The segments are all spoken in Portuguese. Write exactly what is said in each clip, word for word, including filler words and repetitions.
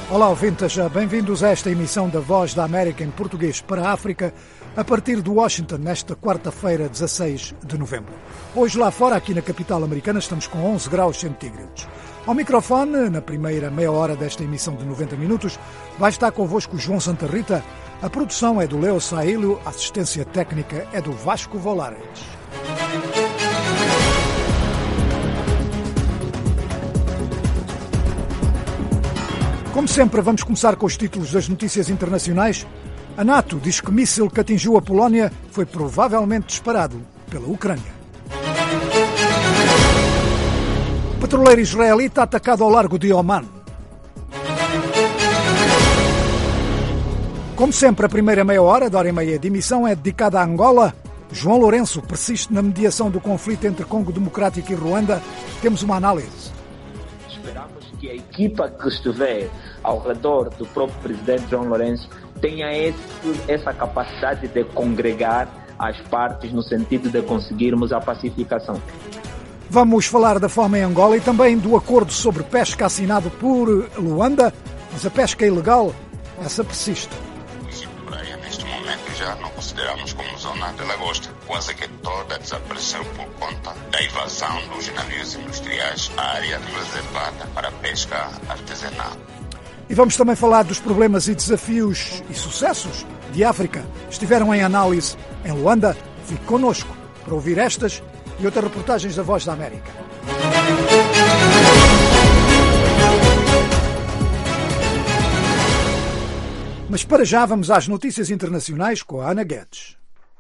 Olá, ouvintes, bem-vindos a esta emissão da Voz da América em português para a África, a partir de Washington, nesta quarta-feira, dezasseis de novembro. Hoje lá fora, aqui na capital americana, estamos com onze graus centígrados. Ao microfone, na primeira meia hora desta emissão de noventa minutos, vai estar convosco João Santa Rita. A produção é do Leo Saílio, a assistência técnica é do Vasco Volares. Como sempre, vamos começar com os títulos das notícias internacionais. A NATO diz que míssil que atingiu a Polónia foi provavelmente disparado pela Ucrânia. Petroleiro israelita atacado ao largo de Oman. Como sempre, a primeira meia hora, da hora e meia de emissão, é dedicada a Angola. João Lourenço persiste na mediação do conflito entre Congo Democrático e Ruanda. Temos uma análise. Esperamos que a equipa que estiver ao redor do próprio presidente João Lourenço tenha esse, essa capacidade de congregar as partes no sentido de conseguirmos a pacificação. Vamos falar da fome em Angola e também do acordo sobre pesca assinado por Luanda, mas a pesca ilegal, essa persiste. Neste momento já não consideramos como zona de lagosta. Quase que toda desapareceu por conta da invasão dos navios industriais à área reservada para pesca artesanal. E vamos também falar dos problemas e desafios e sucessos de África. Estiveram em análise em Luanda. Fique connosco para ouvir estas e outras reportagens da Voz da América. Mas para já vamos às notícias internacionais com a Ana Guedes.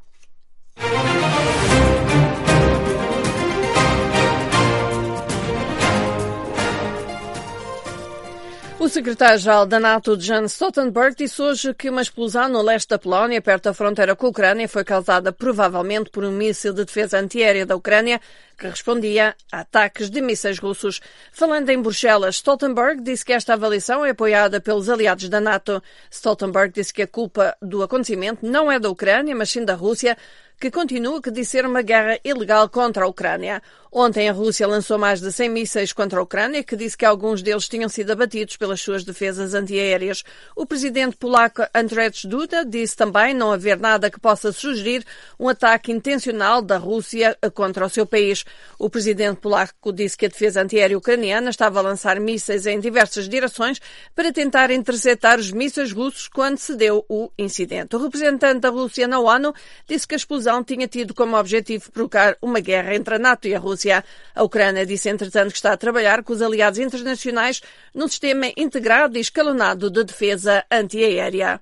O secretário-geral da NATO, Jens Stoltenberg, disse hoje que uma explosão no leste da Polónia, perto da fronteira com a Ucrânia, foi causada provavelmente por um míssil de defesa antiaérea da Ucrânia que respondia a ataques de mísseis russos. Falando em Bruxelas, Stoltenberg disse que esta avaliação é apoiada pelos aliados da NATO. Stoltenberg disse que a culpa do acontecimento não é da Ucrânia, mas sim da Rússia, que continua a dizer uma guerra ilegal contra a Ucrânia. Ontem a Rússia lançou mais de cem mísseis contra a Ucrânia, que disse que alguns deles tinham sido abatidos pelas suas defesas antiaéreas. O presidente polaco Andrzej Duda disse também não haver nada que possa sugerir um ataque intencional da Rússia contra o seu país. O presidente polaco disse que a defesa antiaérea ucraniana estava a lançar mísseis em diversas direções para tentar interceptar os mísseis russos quando se deu o incidente. O representante da Rússia na ONU disse que a explosão tinha tido como objetivo provocar uma guerra entre a NATO e a Rússia. A Ucrânia disse, entretanto, que está a trabalhar com os aliados internacionais num sistema integrado e escalonado de defesa antiaérea.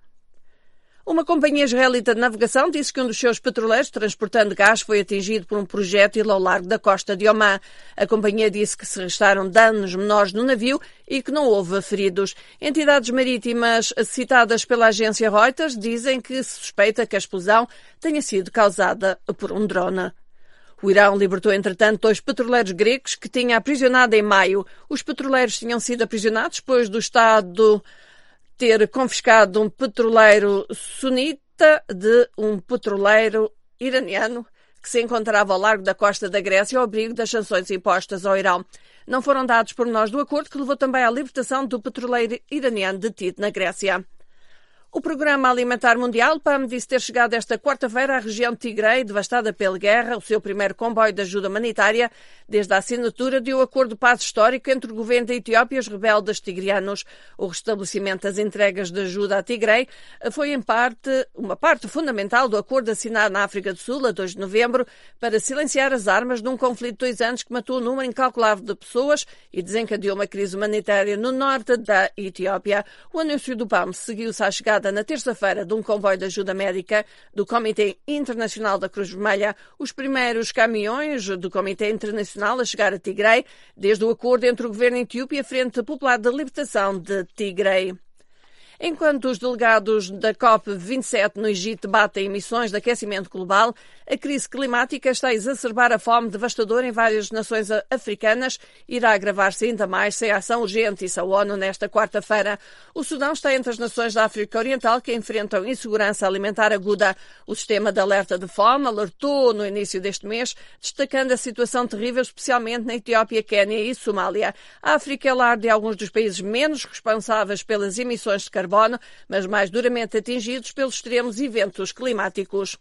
Uma companhia israelita de navegação disse que um dos seus petroleiros transportando gás foi atingido por um projétil ao largo da costa de Omã. A companhia disse que se registaram danos menores no navio e que não houve feridos. Entidades marítimas citadas pela agência Reuters dizem que se suspeita que a explosão tenha sido causada por um drone. O Irão libertou, entretanto, dois petroleiros gregos que tinha aprisionado em maio. Os petroleiros tinham sido aprisionados depois do Estado ter confiscado um petroleiro sunita de um petroleiro iraniano que se encontrava ao largo da costa da Grécia ao abrigo das sanções impostas ao Irão. Não foram dados pormenores do acordo que levou também à libertação do petroleiro iraniano detido na Grécia. O Programa Alimentar Mundial, P A M, disse ter chegado esta quarta-feira à região de Tigray, devastada pela guerra, o seu primeiro comboio de ajuda humanitária, desde a assinatura de um acordo de paz histórico entre o governo da Etiópia e os rebeldes tigrianos. O restabelecimento das entregas de ajuda a Tigray foi, em parte, uma parte fundamental do acordo assinado na África do Sul, a dois de novembro, para silenciar as armas num conflito de dois anos que matou um número incalculável de pessoas e desencadeou uma crise humanitária no norte da Etiópia. O anúncio do P A M seguiu-se à chegada na terça-feira de um comboio de ajuda médica do Comitê Internacional da Cruz Vermelha, os primeiros caminhões do Comitê Internacional a chegar a Tigray, desde o acordo entre o governo etíope e a Frente Popular de Libertação de Tigray. Enquanto os delegados da COP vinte e sete no Egito debatem emissões de aquecimento global, a crise climática está a exacerbar a fome devastadora em várias nações africanas e irá agravar-se ainda mais sem ação urgente, disse a ONU nesta quarta-feira. O Sudão está entre as nações da África Oriental que enfrentam insegurança alimentar aguda. O sistema de alerta de fome alertou no início deste mês, destacando a situação terrível, especialmente na Etiópia, Quénia e Somália. A África é lar de alguns dos países menos responsáveis pelas emissões de carbono, mas mais duramente atingidos pelos extremos eventos climáticos.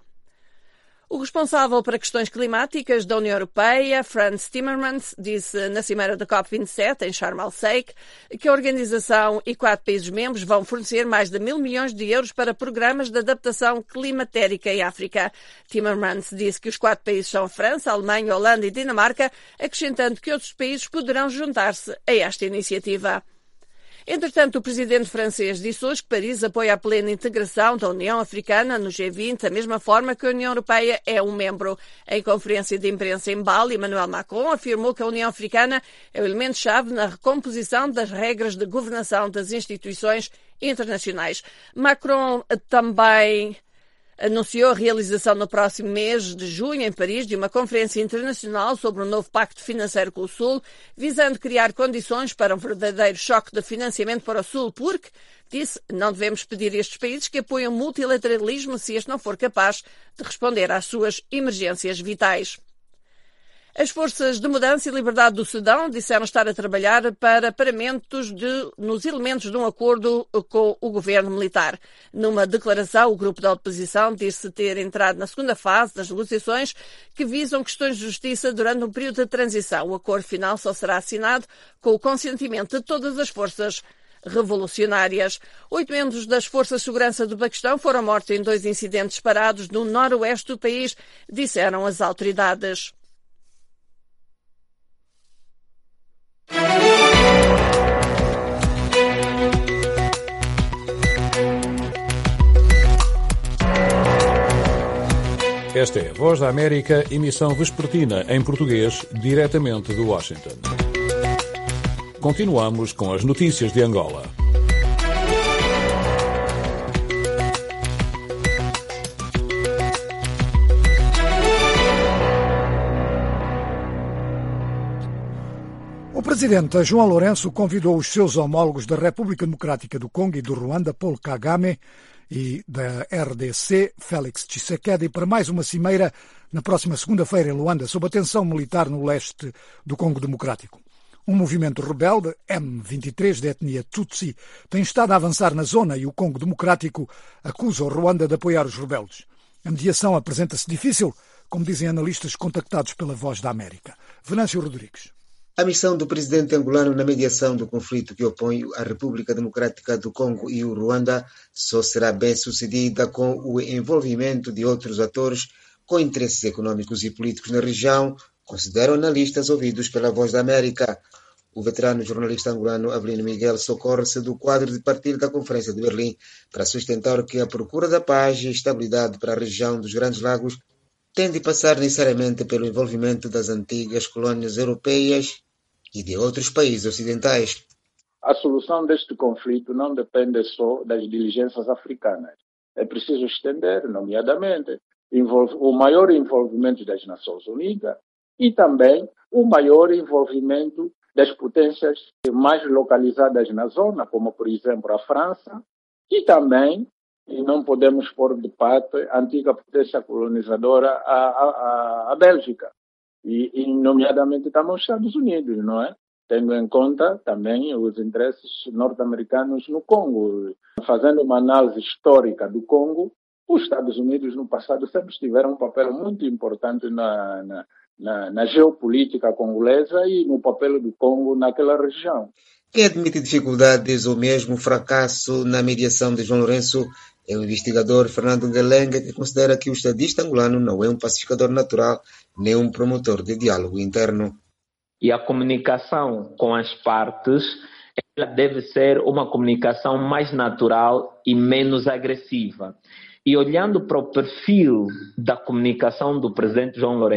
O responsável para questões climáticas da União Europeia, Frans Timmermans, disse na cimeira da COP vinte e sete, em Sharm el-Sheikh, que a organização e quatro países membros vão fornecer mais de mil milhões de euros para programas de adaptação climatérica em África. Timmermans disse que os quatro países são a França, a Alemanha, a Holanda e a Dinamarca, acrescentando que outros países poderão juntar-se a esta iniciativa. Entretanto, o presidente francês disse hoje que Paris apoia a plena integração da União Africana no G vinte, da mesma forma que a União Europeia é um membro. Em conferência de imprensa em Bali, Emmanuel Macron afirmou que a União Africana é o elemento-chave na recomposição das regras de governação das instituições internacionais. Macron também anunciou a realização no próximo mês de junho, em Paris, de uma conferência internacional sobre o novo Pacto Financeiro com o Sul, visando criar condições para um verdadeiro choque de financiamento para o Sul, porque, disse, não devemos pedir a estes países que apoiem o multilateralismo se este não for capaz de responder às suas emergências vitais. As forças de mudança e liberdade do Sudão disseram estar a trabalhar para paramentos de, nos elementos de um acordo com o governo militar. Numa declaração, o grupo da oposição disse ter entrado na segunda fase das negociações que visam questões de justiça durante um período de transição. O acordo final só será assinado com o consentimento de todas as forças revolucionárias. Oito membros das Forças de Segurança do Paquistão foram mortos em dois incidentes disparados no noroeste do país, disseram as autoridades. Esta é a Voz da América, emissão vespertina em português, diretamente de Washington. Continuamos com as notícias de Angola. O presidente João Lourenço convidou os seus homólogos da República Democrática do Congo e do Ruanda, Paul Kagame, e da R D C, Félix Tshisekedi, para mais uma cimeira na próxima segunda-feira em Luanda, sob a tensão militar no leste do Congo Democrático. Um movimento rebelde, M vinte e três, de etnia Tutsi, tem estado a avançar na zona e o Congo Democrático acusa o Ruanda de apoiar os rebeldes. A mediação apresenta-se difícil, como dizem analistas contactados pela Voz da América. Venâncio Rodrigues. A missão do presidente angolano na mediação do conflito que opõe a República Democrática do Congo e o Ruanda só será bem sucedida com o envolvimento de outros atores com interesses econômicos e políticos na região, consideram analistas ouvidos pela Voz da América. O veterano jornalista angolano Avelino Miguel socorre-se do quadro de partida da Conferência de Berlim para sustentar que a procura da paz e estabilidade para a região dos Grandes Lagos tem de passar necessariamente pelo envolvimento das antigas colônias europeias e de outros países ocidentais. A solução deste conflito não depende só das diligências africanas. É preciso estender, nomeadamente, o maior envolvimento das Nações Unidas e também o maior envolvimento das potências mais localizadas na zona, como, por exemplo, a França, e também, e não podemos pôr de parte, a antiga potência colonizadora, a, a, a Bélgica. E, e, nomeadamente, também os Estados Unidos, não é? Tendo em conta também os interesses norte-americanos no Congo. Fazendo uma análise histórica do Congo, os Estados Unidos, no passado, sempre tiveram um papel muito importante na, na, na, na geopolítica congolesa e no papel do Congo naquela região. Quem admite dificuldades ou mesmo fracasso na mediação de João Lourenço é o investigador Fernando Ngelenga, que considera que o estadista angolano não é um pacificador natural nem um promotor de diálogo interno. E a comunicação com as partes, ela deve ser uma comunicação mais natural e menos agressiva. E olhando para o perfil da comunicação do presidente João Lourenço,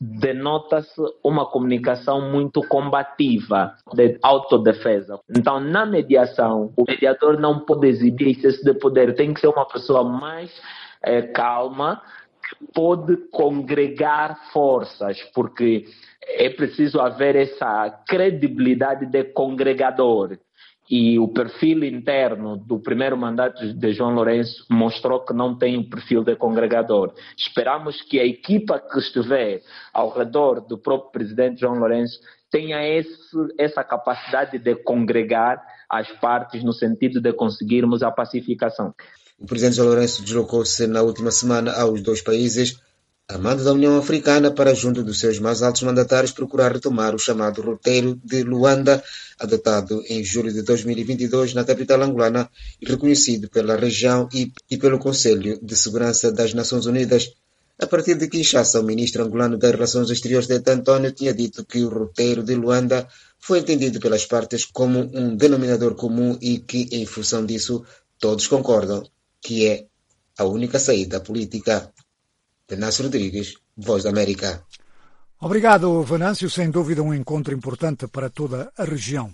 denota-se uma comunicação muito combativa, de autodefesa. Então, na mediação, o mediador não pode exibir excesso de poder, tem que ser uma pessoa mais é, calma, que pode congregar forças, porque é preciso haver essa credibilidade de congregador. E o perfil interno do primeiro mandato de João Lourenço mostrou que não tem o perfil de congregador. Esperamos que a equipa que estiver ao redor do próprio presidente João Lourenço tenha esse, essa capacidade de congregar as partes no sentido de conseguirmos a pacificação. O presidente João Lourenço deslocou-se na última semana aos dois países, a mando da União Africana, para, junto dos seus mais altos mandatários, procurar retomar o chamado roteiro de Luanda, adotado em julho de dois mil e vinte e dois na capital angolana e reconhecido pela região e, e pelo Conselho de Segurança das Nações Unidas. A partir de Kinshasa, o ministro angolano das Relações Exteriores, Teta António, tinha dito que o roteiro de Luanda foi entendido pelas partes como um denominador comum e que, em função disso, todos concordam que é a única saída política. Venâncio Rodrigues, Voz da América. Obrigado, Venâncio. Sem dúvida um encontro importante para toda a região.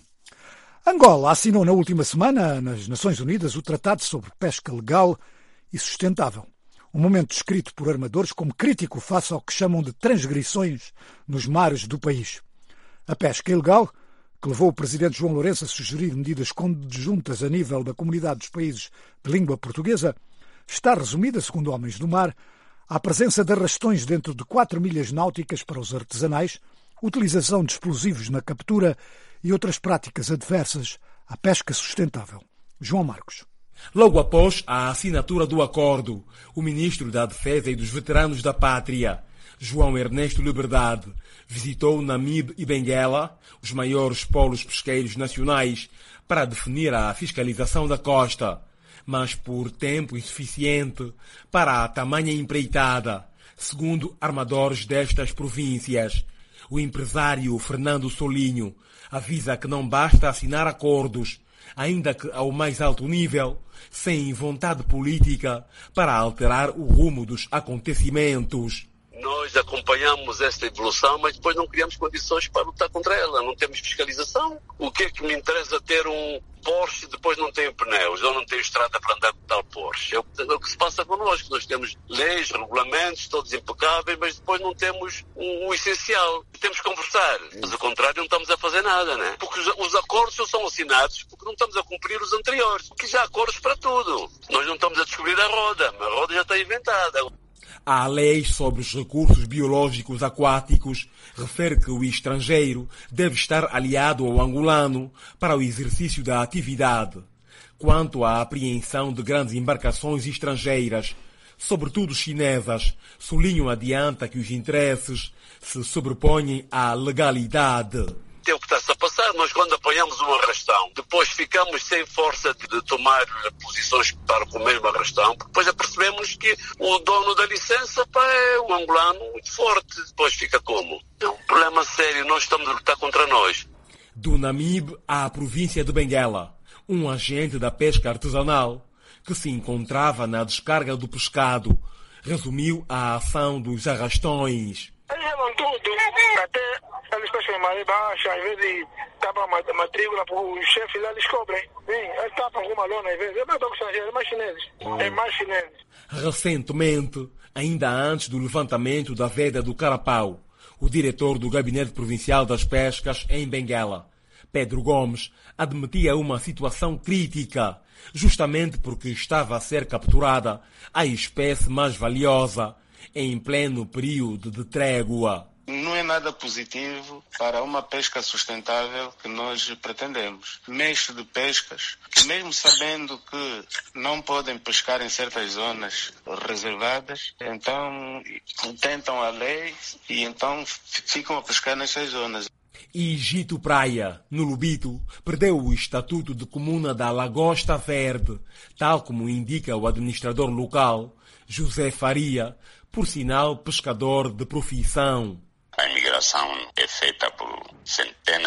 Angola assinou na última semana, nas Nações Unidas, o Tratado sobre Pesca Legal e Sustentável. Um momento descrito por armadores como crítico face ao que chamam de transgressões nos mares do país. A pesca ilegal, que levou o presidente João Lourenço a sugerir medidas conjuntas a nível da comunidade dos países de língua portuguesa, está resumida, segundo Homens do Mar, à presença de arrastões dentro de quatro milhas náuticas para os artesanais, utilização de explosivos na captura e outras práticas adversas à pesca sustentável. João Marcos. Logo após a assinatura do acordo, o ministro da Defesa e dos Veteranos da Pátria, João Ernesto Liberdade, visitou Namibe e Benguela, os maiores polos pesqueiros nacionais, para definir a fiscalização da costa, mas por tempo insuficiente para a tamanha empreitada, segundo armadores destas províncias. O empresário Fernando Solinho avisa que não basta assinar acordos, ainda que ao mais alto nível, sem vontade política para alterar o rumo dos acontecimentos. Nós acompanhamos esta evolução, mas depois não criamos condições para lutar contra ela. Não temos fiscalização. O que é que me interessa ter um Porsche e depois não tenho pneus, ou não tenho estrada para andar com tal Porsche? É o que se passa connosco. Nós temos leis, regulamentos, todos impecáveis, mas depois não temos o, o essencial. Temos que conversar. Mas ao contrário, não estamos a fazer nada, né? Porque os, os acordos só são assinados porque não estamos a cumprir os anteriores. Porque já há acordos para tudo. Nós não estamos a descobrir a roda. A roda já está inventada. A lei sobre os recursos biológicos aquáticos refere que o estrangeiro deve estar aliado ao angolano para o exercício da atividade. Quanto à apreensão de grandes embarcações estrangeiras, sobretudo chinesas, Solinho adianta que os interesses se sobrepõem à legalidade. É o que está-se a passar. Nós, quando apanhamos uma arrastão, depois ficamos sem força de, de tomar posições para com o mesmo arrastão, depois apercebemos que o dono da licença pá, é um angolano muito forte. Depois fica como? É um problema sério. Nós estamos a lutar contra nós. Do Namibe à província de Benguela, um agente da pesca artesanal que se encontrava na descarga do pescado resumiu a ação dos arrastões. Eles pescam em maré baixa, às vezes tapam a matrícula para os chefes lá, eles cobrem. Sim, eles tapam com uma lona, às vezes. É mais estrangeiros, é mais chineses. É mais chineses. Recentemente, ainda antes do levantamento da veda do Carapau, o diretor do Gabinete Provincial das Pescas em Benguela, Pedro Gomes, admitia uma situação crítica, justamente porque estava a ser capturada a espécie mais valiosa, em pleno período de trégua. Não é nada positivo para uma pesca sustentável que nós pretendemos. Meios de pescas, que mesmo sabendo que não podem pescar em certas zonas reservadas, então tentam a lei e então ficam a pescar nessas zonas. Egito Praia, no Lubito, perdeu o estatuto de comuna da Lagosta Verde, tal como indica o administrador local, José Faria, por sinal pescador de profissão. A imigração é feita por centenas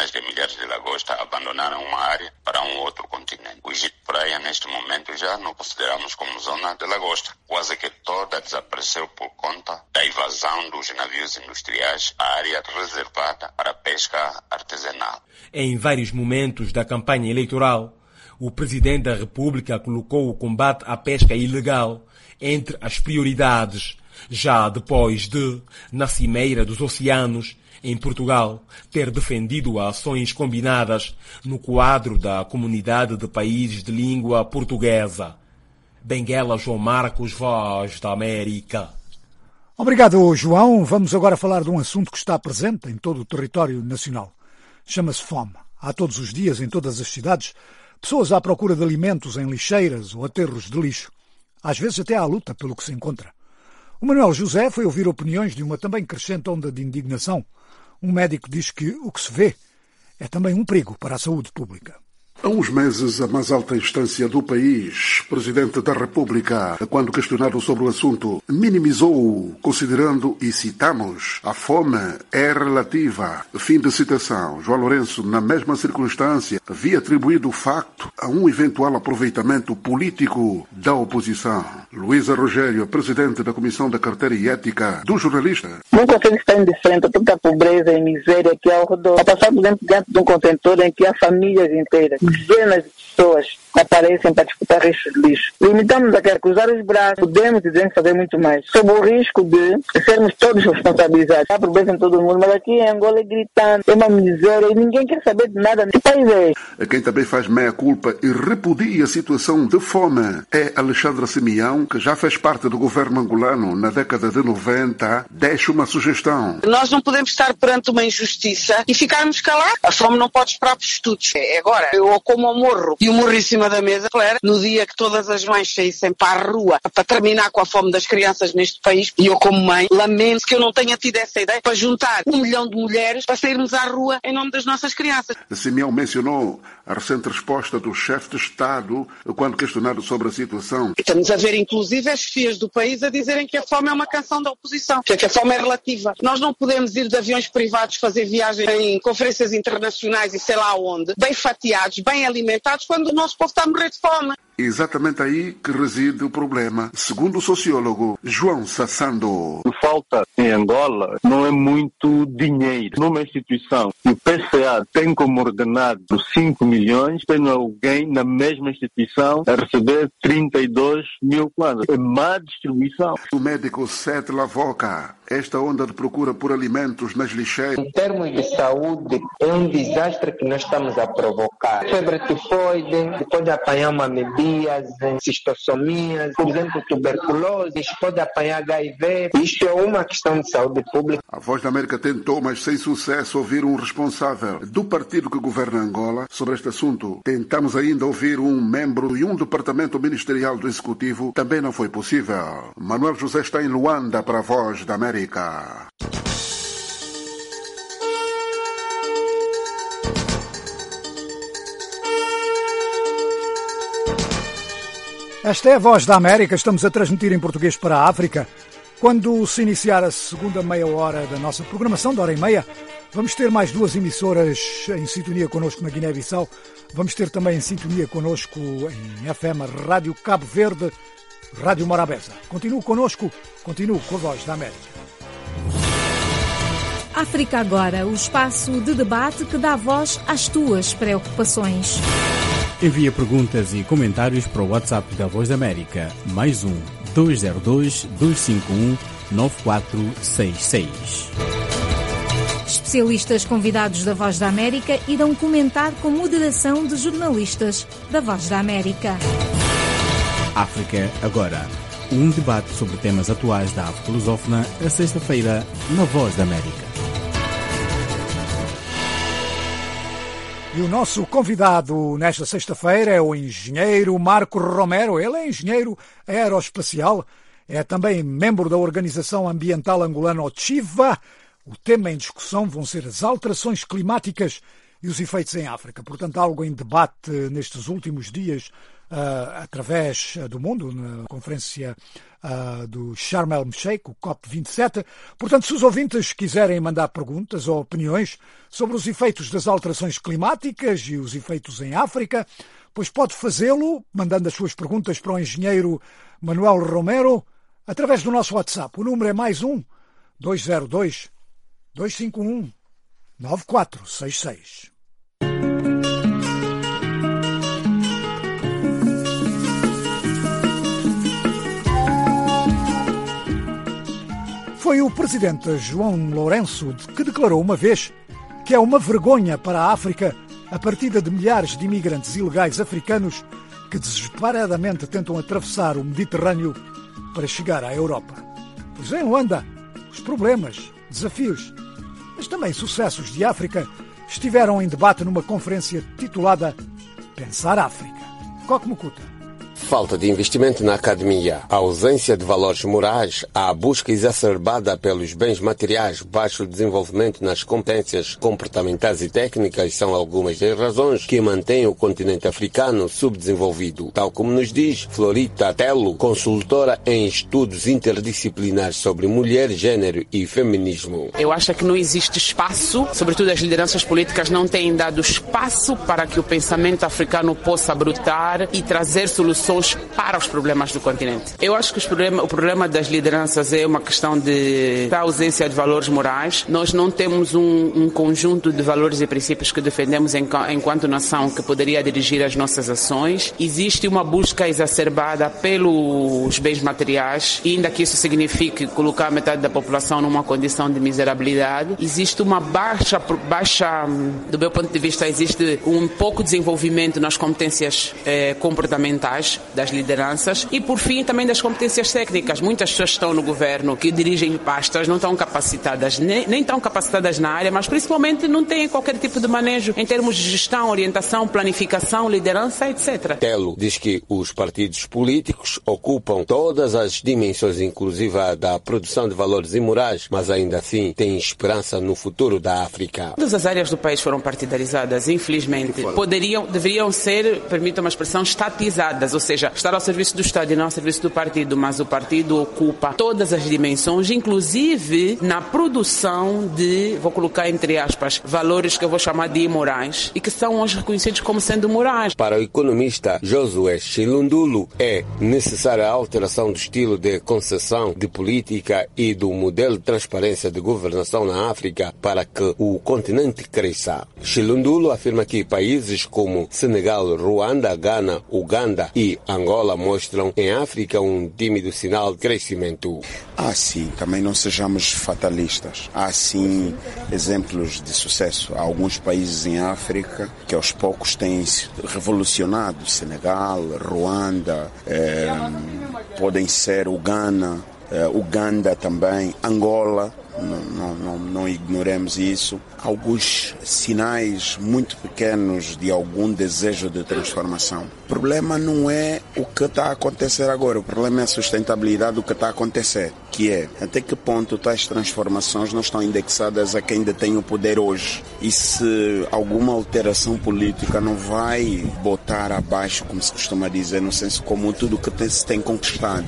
Centenas de milhares de lagostas abandonaram uma área para um outro continente. O Egito Praia, neste momento, já não consideramos como zona de lagosta. Quase que toda desapareceu por conta da invasão dos navios industriais à área reservada para pesca artesanal. Em vários momentos da campanha eleitoral, o Presidente da República colocou o combate à pesca ilegal entre as prioridades, já depois de, na Cimeira dos Oceanos, em Portugal, ter defendido ações combinadas no quadro da Comunidade de Países de Língua Portuguesa. Benguela João Marcos, Voz da América. Obrigado, João. Vamos agora falar de um assunto que está presente em todo o território nacional. Chama-se fome. Há todos os dias, em todas as cidades, pessoas à procura de alimentos em lixeiras ou aterros de lixo. Às vezes até há luta pelo que se encontra. O Manuel José foi ouvir opiniões de uma também crescente onda de indignação. Um médico diz que o que se vê é também um perigo para a saúde pública. Há uns meses, a mais alta instância do país, Presidente da República, quando questionado sobre o assunto, minimizou, considerando, e citamos, a fome é relativa. Fim de citação. João Lourenço, na mesma circunstância, havia atribuído o facto a um eventual aproveitamento político da oposição. Luísa Rogério, Presidente da Comissão da Carteira e Ética do Jornalista. Não consegue estar indiferente a toda a pobreza e miséria que há ao redor. A passar, por exemplo, dentro de um contentor em que há famílias inteiras. Dezenas de pessoas aparecem para disputar restos de lixo. Limitamos a querer cruzar os braços, podemos e devemos fazer muito mais, sob o risco de sermos todos responsabilizados. Há pobreza em todo o mundo, mas aqui em Angola é gritante, é uma miséria e ninguém quer saber de nada. Que país é este? Quem também faz meia-culpa e repudia a situação de fome é Alexandra Simeão, que já fez parte do governo angolano na década de noventa, deixa uma sugestão. Nós não podemos estar perante uma injustiça e ficarmos calados. A fome não pode esperar por estudos. É agora, eu ou como ao morro e o morro em cima da mesa, claro, no dia que todas as mães saíssem para a rua para terminar com a fome das crianças neste país, e eu como mãe, lamento que eu não tenha tido essa ideia para juntar um milhão de mulheres para sairmos à rua em nome das nossas crianças. Simeão mencionou a recente resposta do chefe de Estado quando questionado sobre a situação. Estamos a ver inclusive as chefias do país a dizerem que a fome é uma canção da oposição, que a fome é relativa. Nós não podemos ir de aviões privados fazer viagens em conferências internacionais e sei lá onde, bem fatiados, bem alimentados, quando o nosso povo está a morrer de fome. Exatamente aí que reside o problema, segundo o sociólogo João Sassando. O que falta em Angola não é muito dinheiro. Numa instituição que o P C A tem como ordenado cinco milhões, tem alguém na mesma instituição a receber trinta e dois mil quadros. É má distribuição. O médico Sete Lavoca, esta onda de procura por alimentos nas lixeiras. Em termos de saúde, é um desastre que nós estamos a provocar. Febre tifoide, depois de apanhar uma amebíase, cistossomias, por exemplo, tuberculose, pode apanhar H I V. Isto é uma questão de saúde pública. A Voz da América tentou, mas sem sucesso, ouvir um responsável do partido que governa Angola sobre este assunto. Tentamos ainda ouvir um membro de um departamento ministerial do Executivo. Também não foi possível. Manuel José está em Luanda para a Voz da América. Esta é a Voz da América, estamos a transmitir em português para a África. Quando se iniciar a segunda meia hora da nossa programação, de hora e meia, vamos ter mais duas emissoras em sintonia connosco na Guiné-Bissau. Vamos ter também em sintonia connosco em F M Rádio Cabo Verde, Rádio Morabeza. Continue connosco, continue com a Voz da América. África Agora, o espaço de debate que dá voz às tuas preocupações. Envia perguntas e comentários para o WhatsApp da Voz da América, mais um, dois zero dois, dois cinco um, nove quatro seis seis. Especialistas convidados da Voz da América irão comentar com moderação de jornalistas da Voz da América. África Agora, um debate sobre temas atuais da África lusófona, a sexta-feira, na Voz da América. E o nosso convidado nesta sexta-feira é o engenheiro Marco Romero. Ele é engenheiro aeroespacial, é também membro da Organização Ambiental Angolana, OCHIVA. O tema em discussão vão ser as alterações climáticas e os efeitos em África. Portanto, algo em debate nestes últimos dias, uh, através do mundo, na conferência uh, do Sharm el-Sheikh, o COP vinte e sete. Portanto, se os ouvintes quiserem mandar perguntas ou opiniões sobre os efeitos das alterações climáticas e os efeitos em África, pois pode fazê-lo mandando as suas perguntas para o engenheiro Manuel Romero através do nosso WhatsApp. O número é mais um dois zero dois, dois cinco um, nove quatro seis seis. Foi o presidente João Lourenço que declarou uma vez que é uma vergonha para a África a partida de milhares de imigrantes ilegais africanos que desesperadamente tentam atravessar o Mediterrâneo para chegar à Europa. Pois em Luanda, os problemas, desafios, mas também sucessos de África estiveram em debate numa conferência titulada Pensar África. Coque Mukuta. Falta de investimento na academia, a ausência de valores morais, a busca exacerbada pelos bens materiais, baixo desenvolvimento nas competências comportamentais e técnicas são algumas das razões que mantêm o continente africano subdesenvolvido, tal como nos diz Florita Tello, consultora em estudos interdisciplinares sobre mulher, gênero e feminismo. Eu acho que não existe espaço, sobretudo as lideranças políticas não têm dado espaço para que o pensamento africano possa brotar e trazer soluções para os problemas do continente. Eu acho que os problema, o problema das lideranças é uma questão de da ausência de valores morais. Nós não temos um, um conjunto de valores e princípios que defendemos em, enquanto nação que poderia dirigir as nossas ações. Existe uma busca exacerbada pelos bens materiais, ainda que isso signifique colocar metade da população numa condição de miserabilidade. Existe uma baixa, baixa do meu ponto de vista, existe um pouco desenvolvimento nas competências eh, comportamentais das lideranças e, por fim, também das competências técnicas. Muitas pessoas estão no governo que dirigem pastas, não estão capacitadas, nem, nem estão capacitadas na área, mas principalmente não têm qualquer tipo de manejo em termos de gestão, orientação, planificação, liderança, etcétera. Tello diz que os partidos políticos ocupam todas as dimensões, inclusive a da produção de valores imorais, mas ainda assim têm esperança no futuro da África. Todas as áreas do país foram partidarizadas, infelizmente. Poderiam, deveriam ser, permita uma expressão, estatizadas, ou seja, estar ao serviço do Estado e não ao serviço do partido, mas o partido ocupa todas as dimensões, inclusive na produção de, vou colocar entre aspas, valores que eu vou chamar de imorais e que são hoje reconhecidos como sendo morais. Para o economista Josué Chilundulu, é necessária a alteração do estilo de concessão de política e do modelo de transparência de governação na África para que o continente cresça. Chilundulu afirma que países como Senegal, Ruanda, Ghana, Uganda e Angola mostram em África um tímido sinal de crescimento. Há sim, também não sejamos fatalistas. Há sim exemplos de sucesso. Há alguns países em África que aos poucos têm se revolucionado. Senegal, Ruanda, eh, podem ser o Ghana, eh, Uganda também, Angola. Não, não, não, não ignoremos isso. Alguns sinais muito pequenos de algum desejo de transformação. O problema não é o que está a acontecer agora, o problema é a sustentabilidade do que está a acontecer, que é até que ponto tais transformações não estão indexadas a quem ainda tem o poder hoje e se alguma alteração política não vai botar abaixo, como se costuma dizer, no senso comum, tudo o que se tem conquistado.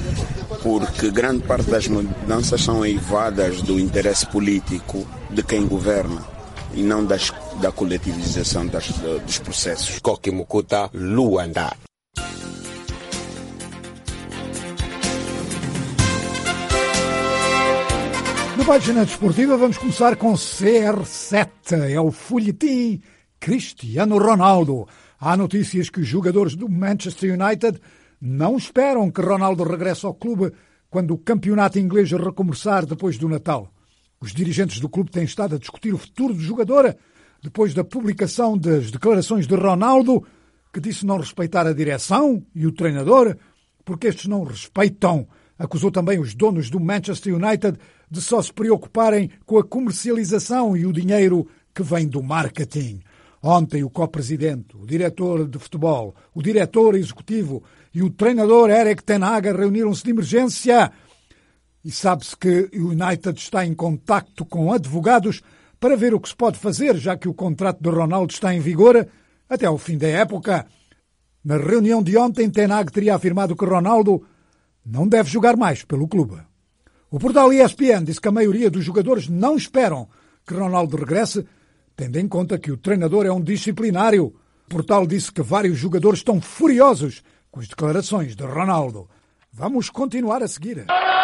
Porque grande parte das mudanças são eivadas do interesse político de quem governa e não das, da coletivização das, dos processos. Coque Mukuta, Luanda. Na página desportiva vamos começar com C R sete, é o folhetim Cristiano Ronaldo. Há notícias que os jogadores do Manchester United não esperam que Ronaldo regresse ao clube quando o campeonato inglês recomeçar depois do Natal. Os dirigentes do clube têm estado a discutir o futuro do jogador depois da publicação das declarações de Ronaldo, que disse não respeitar a direção e o treinador, porque estes não respeitam. Acusou também os donos do Manchester United de só se preocuparem com a comercialização e o dinheiro que vem do marketing. Ontem o co-presidente, o diretor de futebol, o diretor executivo e o treinador Erik ten Hag reuniram-se de emergência e sabe-se que o United está em contacto com advogados para ver o que se pode fazer, já que o contrato de Ronaldo está em vigor até ao fim da época. Na reunião de ontem, Ten Hag teria afirmado que Ronaldo não deve jogar mais pelo clube. O portal E S P N disse que a maioria dos jogadores não esperam que Ronaldo regresse, tendo em conta que o treinador é um disciplinário. O portal disse que vários jogadores estão furiosos com as declarações de Ronaldo. Vamos continuar a seguir.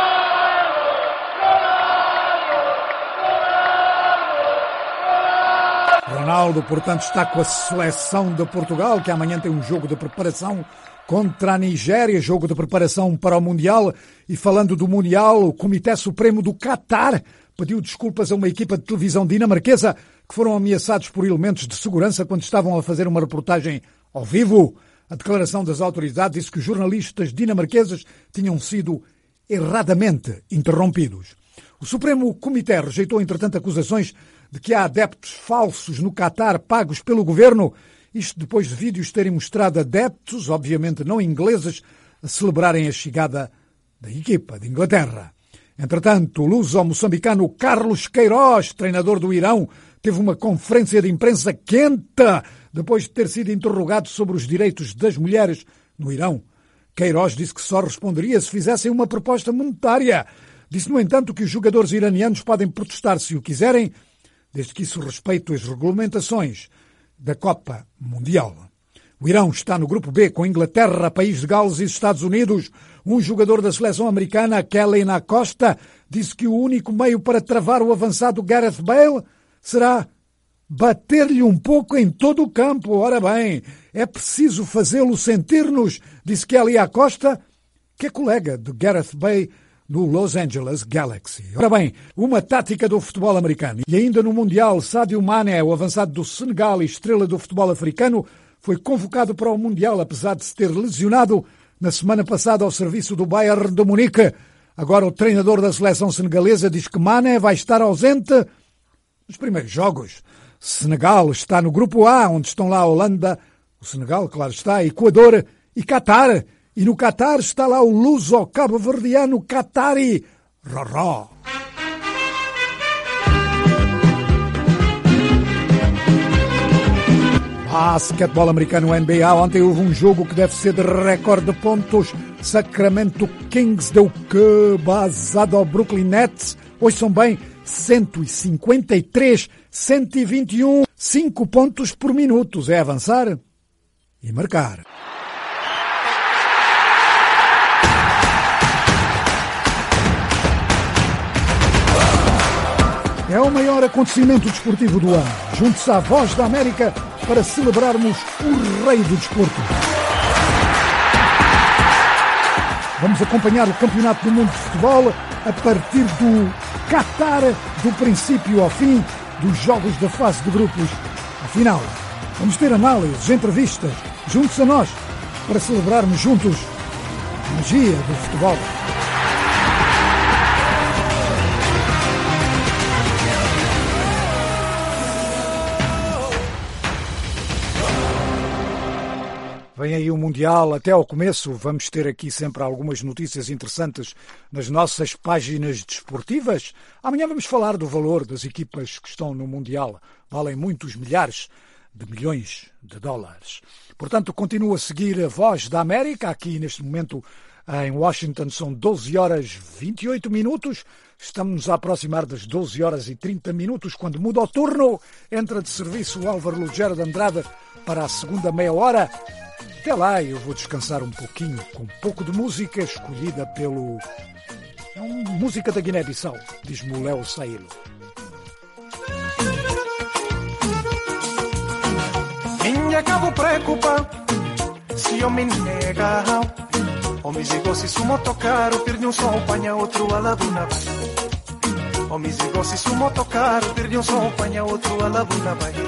Ronaldo, portanto, está com a seleção de Portugal, que amanhã tem um jogo de preparação contra a Nigéria, jogo de preparação para o Mundial. E falando do Mundial, o Comitê Supremo do Qatar pediu desculpas a uma equipa de televisão dinamarquesa que foram ameaçados por elementos de segurança quando estavam a fazer uma reportagem ao vivo. A declaração das autoridades disse que os jornalistas dinamarqueses tinham sido erradamente interrompidos. O Supremo Comitê rejeitou, entretanto, acusações de que há adeptos falsos no Qatar pagos pelo governo, isto depois de vídeos terem mostrado adeptos, obviamente não ingleses, a celebrarem a chegada da equipa de Inglaterra. Entretanto, o luso-moçambicano Carlos Queiroz, treinador do Irão, teve uma conferência de imprensa quente depois de ter sido interrogado sobre os direitos das mulheres no Irão. Queiroz disse que só responderia se fizessem uma proposta monetária. Disse, no entanto, que os jogadores iranianos podem protestar se o quiserem, desde que isso respeite as regulamentações da Copa Mundial. O Irão está no grupo B com Inglaterra, País de Gales e Estados Unidos. Um jogador da seleção americana, Kellyn Acosta, disse que o único meio para travar o avançado Gareth Bale será bater-lhe um pouco em todo o campo. Ora bem, é preciso fazê-lo sentir-nos, disse Kellyn Acosta, que é colega de Gareth Bale no Los Angeles Galaxy. Ora bem, uma tática do futebol americano. E ainda no Mundial, Sadio Mané, o avançado do Senegal e estrela do futebol africano, foi convocado para o Mundial, apesar de se ter lesionado na semana passada ao serviço do Bayern de Munique. Agora o treinador da seleção senegalesa diz que Mané vai estar ausente nos primeiros jogos. Senegal está no grupo A, onde estão lá a Holanda, o Senegal, claro está, Equador e Qatar. E no Qatar está lá o luso-cabo-verdiano Qatari Roró. Basquetebol americano N B A. Ontem houve um jogo que deve ser de recorde de pontos. Sacramento Kings deu cabazada ao Brooklyn Nets. Hoje são bem cento e cinquenta e três a cento e vinte e um. cinco pontos por minuto. É avançar e marcar. É o maior acontecimento desportivo do ano. Junte-se à Voz da América para celebrarmos o rei do desporto. Vamos acompanhar o Campeonato do Mundo de Futebol a partir do Qatar, do princípio ao fim, dos jogos da fase de grupos à final. Vamos ter análises, entrevistas. Junte-se a nós para celebrarmos juntos a magia do futebol. Vem aí o Mundial, até ao começo vamos ter aqui sempre algumas notícias interessantes nas nossas páginas desportivas. Amanhã vamos falar do valor das equipas que estão no Mundial. Valem muitos milhares de milhões de dólares. Portanto, continuo a seguir a Voz da América. Aqui neste momento em Washington são doze horas e vinte e oito minutos. Estamos a aproximar das doze horas e trinta minutos quando muda o turno. Entra de serviço o Álvaro Lugero de Andrade para a segunda meia hora. Até lá eu vou descansar um pouquinho com um pouco de música escolhida pelo... É uma música da Guiné-Bissau, diz-me o Léo Sailo. Minha cabo preocupa se eu me nega. O me digo se su motocaro perdi um som, panha outro ala do na vai. O me digo se su motocaro perdi um som, panha outro ala do na vai.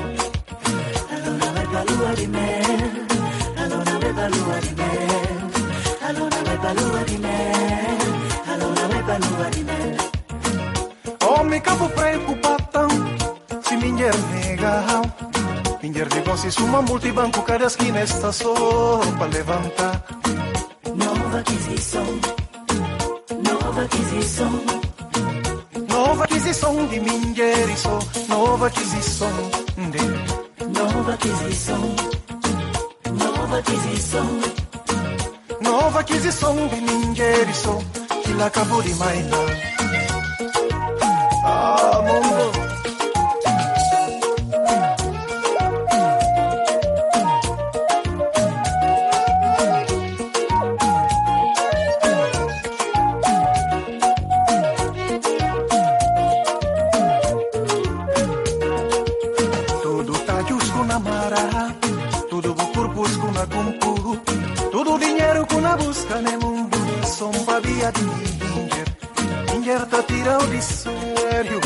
Oh, me cabo preocupado se minha nega. Minha digo se suma multibanco, cada esquina está só para levantar. Nova aquisição, nova aquisição, Nova aquisição de Mingueriço, nova aquisição de... Nova aquisição, nova aquisição. Nova aquisição de Mingueriço, que lá acabou de maina. Ah, mundo. Busca no mundo, sombra via de Inger, Inger tá tirando de sério.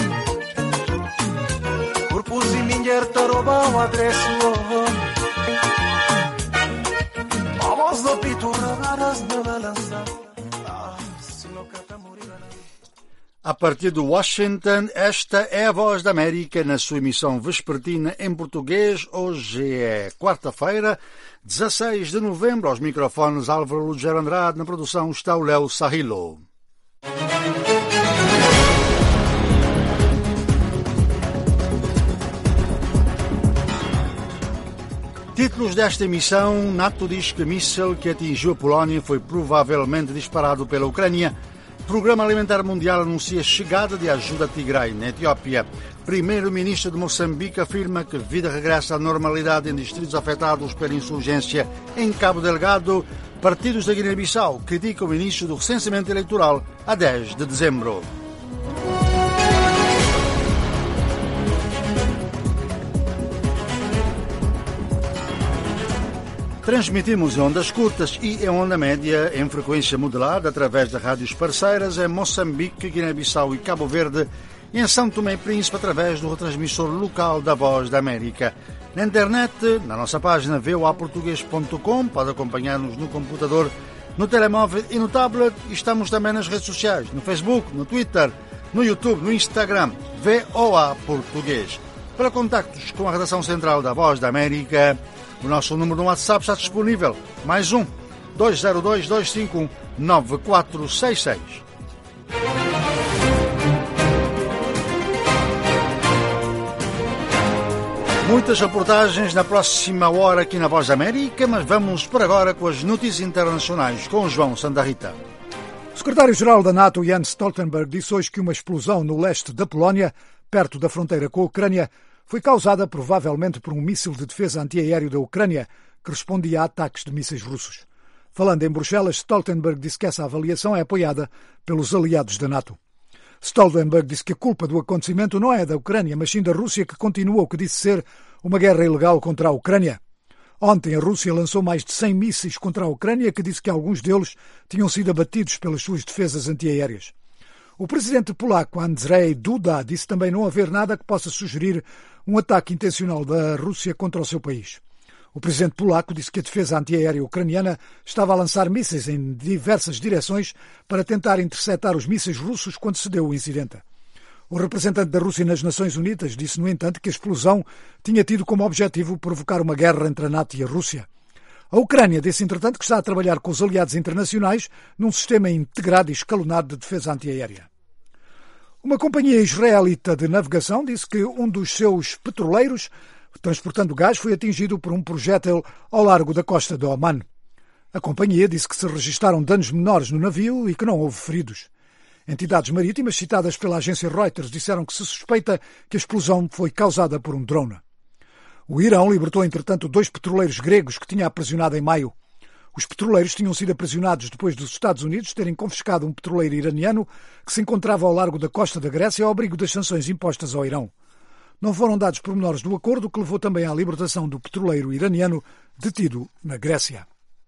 Corpus e Inger tá roubando o adresso. Vamos do pito, ravaras na balança. A partir de Washington, esta é a Voz da América na sua emissão vespertina em português. Hoje é quarta-feira, dezasseis de novembro. Aos microfones Álvaro Lugero Andrade, na produção está o Léo Sahilo. Títulos desta emissão: NATO diz que míssil que atingiu a Polónia foi provavelmente disparado pela Ucrânia. Programa Alimentar Mundial anuncia chegada de ajuda a Tigray, na Etiópia. Primeiro-ministro de Moçambique afirma que a vida regressa à normalidade em distritos afetados pela insurgência em Cabo Delgado. Partidos da Guiné-Bissau criticam o início do recenseamento eleitoral a dez de dezembro. Transmitimos em ondas curtas e em onda média em frequência modulada através de rádios parceiras em Moçambique, Guiné-Bissau e Cabo Verde e em São Tomé e Príncipe através do retransmissor local da Voz da América. Na internet, na nossa página v o a português ponto com, pode acompanhar-nos no computador, no telemóvel e no tablet. E estamos também nas redes sociais, no Facebook, no Twitter, no YouTube, no Instagram, V O A Português. Para contactos com a redação central da Voz da América, o nosso número no WhatsApp está disponível. Mais um, dois zero dois, dois cinco um, nove quatro seis seis. Muitas reportagens na próxima hora aqui na Voz da América, mas vamos por agora com as notícias internacionais com o João Sandarrita. O secretário-geral da NATO, Jens Stoltenberg, disse hoje que uma explosão no leste da Polónia, perto da fronteira com a Ucrânia, foi causada provavelmente por um míssil de defesa antiaéreo da Ucrânia que respondia a ataques de mísseis russos. Falando em Bruxelas, Stoltenberg disse que essa avaliação é apoiada pelos aliados da NATO. Stoltenberg disse que a culpa do acontecimento não é da Ucrânia, mas sim da Rússia, que continua o que disse ser uma guerra ilegal contra a Ucrânia. Ontem a Rússia lançou mais de cem mísseis contra a Ucrânia, que disse que alguns deles tinham sido abatidos pelas suas defesas antiaéreas. O presidente polaco Andrzej Duda disse também não haver nada que possa sugerir um ataque intencional da Rússia contra o seu país. O presidente polaco disse que a defesa antiaérea ucraniana estava a lançar mísseis em diversas direções para tentar interceptar os mísseis russos quando se deu o incidente. O representante da Rússia nas Nações Unidas disse, no entanto, que a explosão tinha tido como objetivo provocar uma guerra entre a NATO e a Rússia. A Ucrânia disse, entretanto, que está a trabalhar com os aliados internacionais num sistema integrado e escalonado de defesa antiaérea. Uma companhia israelita de navegação disse que um dos seus petroleiros, transportando gás, foi atingido por um projétil ao largo da costa de Oman. A companhia disse que se registaram danos menores no navio e que não houve feridos. Entidades marítimas citadas pela agência Reuters disseram que se suspeita que a explosão foi causada por um drone. O Irão libertou, entretanto, dois petroleiros gregos que tinha aprisionado em maio. Os petroleiros tinham sido aprisionados depois dos Estados Unidos terem confiscado um petroleiro iraniano que se encontrava ao largo da costa da Grécia ao abrigo das sanções impostas ao Irão. Não foram dados pormenores do acordo, o que levou também à libertação do petroleiro iraniano detido na Grécia.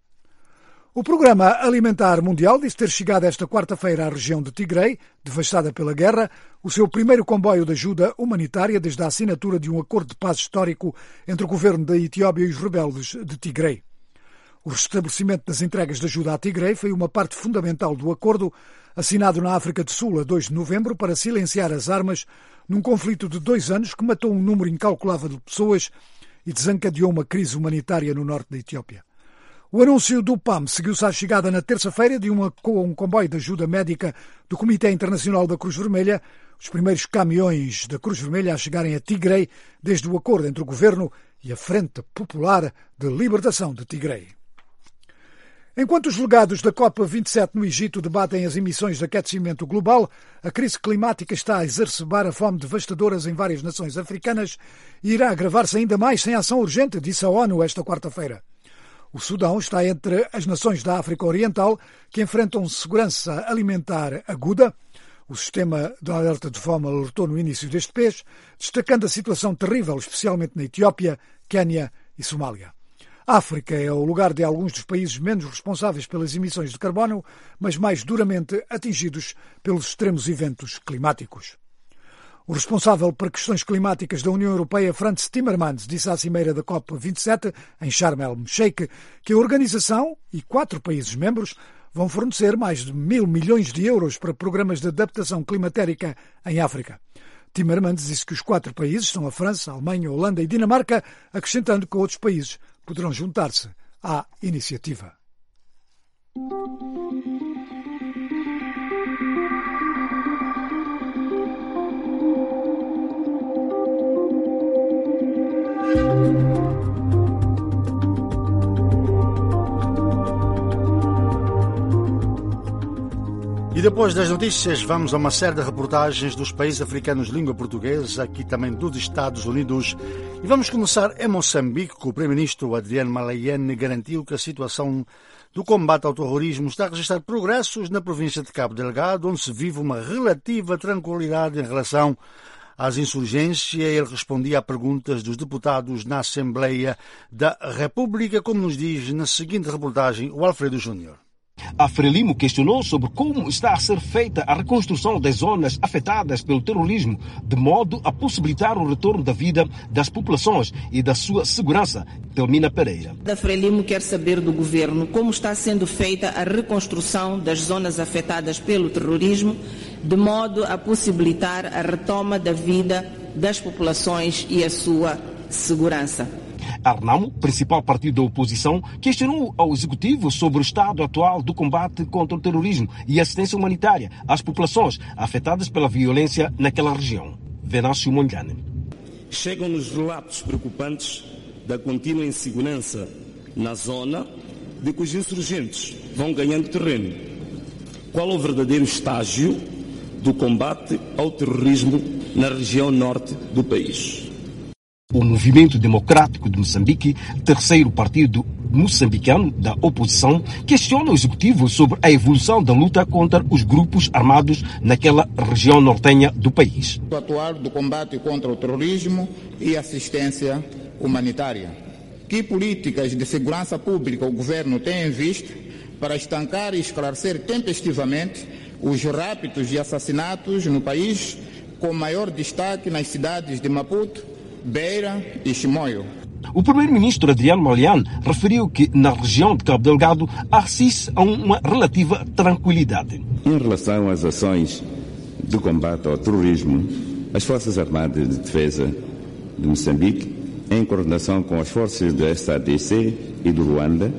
O Programa Alimentar Mundial disse ter chegado esta quarta-feira à região de Tigray, devastada pela guerra, o seu primeiro comboio de ajuda humanitária desde a assinatura de um acordo de paz histórico entre o governo da Etiópia e os rebeldes de Tigray. O restabelecimento das entregas de ajuda a Tigray foi uma parte fundamental do acordo assinado na África do Sul a dois de novembro para silenciar as armas num conflito de dois anos que matou um número incalculável de pessoas e desencadeou uma crise humanitária no norte da Etiópia. O anúncio do P A M seguiu-se à chegada na terça-feira de uma, um comboio de ajuda médica do Comitê Internacional da Cruz Vermelha, Os primeiros caminhões da Cruz Vermelha a chegarem a Tigray desde o acordo entre o governo e a Frente Popular de Libertação de Tigray. Enquanto os legados da COP vinte e sete no Egito debatem as emissões de aquecimento global, a crise climática está a exacerbar a fome devastadoras em várias nações africanas e irá agravar-se ainda mais sem ação urgente, disse a ONU esta quarta-feira. O Sudão está entre as nações da África Oriental que enfrentam segurança alimentar aguda. O sistema de alerta de fome alertou no início deste mês, destacando a situação terrível, especialmente na Etiópia, Quénia e Somália. A África é o lugar de alguns dos países menos responsáveis pelas emissões de carbono, mas mais duramente atingidos pelos extremos eventos climáticos. O responsável por questões climáticas da União Europeia, Frans Timmermans, disse à cimeira da COP vinte e sete, em Sharm el-Sheikh, que a organização e quatro países membros vão fornecer mais de mil milhões de euros para programas de adaptação climatérica em África. Timmermans disse que os quatro países são a França, a Alemanha, a Holanda e a Dinamarca, acrescentando que outros países poderão juntar-se à iniciativa. E depois das notícias, vamos a uma série de reportagens dos países africanos de língua portuguesa, aqui também dos Estados Unidos. E vamos começar em Moçambique, que o primeiro-ministro Adriano Malayane garantiu que a situação do combate ao terrorismo está a registrar progressos na província de Cabo Delgado, onde se vive uma relativa tranquilidade em relação às insurgências. Ele respondia a perguntas dos deputados na Assembleia da República, como nos diz na seguinte reportagem o Alfredo Júnior. A Frelimo questionou sobre como está a ser feita a reconstrução das zonas afetadas pelo terrorismo, de modo a possibilitar o retorno da vida das populações e da sua segurança. Telmina Pereira. A Frelimo quer saber do governo como está sendo feita a reconstrução das zonas afetadas pelo terrorismo, de modo a possibilitar a retoma da vida das populações e a sua segurança. Arnamo, principal partido da oposição, questionou ao Executivo sobre o estado atual do combate contra o terrorismo e assistência humanitária às populações afetadas pela violência naquela região. Venâncio Mondlane. Chegam-nos relatos preocupantes da contínua insegurança na zona, de que os insurgentes vão ganhando terreno. Qual o verdadeiro estágio do combate ao terrorismo na região norte do país? O Movimento Democrático de Moçambique, terceiro partido moçambicano da oposição, questiona o Executivo sobre a evolução da luta contra os grupos armados naquela região nortenha do país. O atual do combate contra o terrorismo e assistência humanitária. Que políticas de segurança pública o governo tem em vista para estancar e esclarecer tempestivamente os rápidos de assassinatos no país, com maior destaque nas cidades de Maputo, Beira e Chimoio? O primeiro-ministro Adriano Malayane referiu que na região de Cabo Delgado assiste a uma relativa tranquilidade. Em relação às ações de combate ao terrorismo, as Forças Armadas de Defesa de Moçambique, em coordenação com as forças do S A D C e do Ruanda,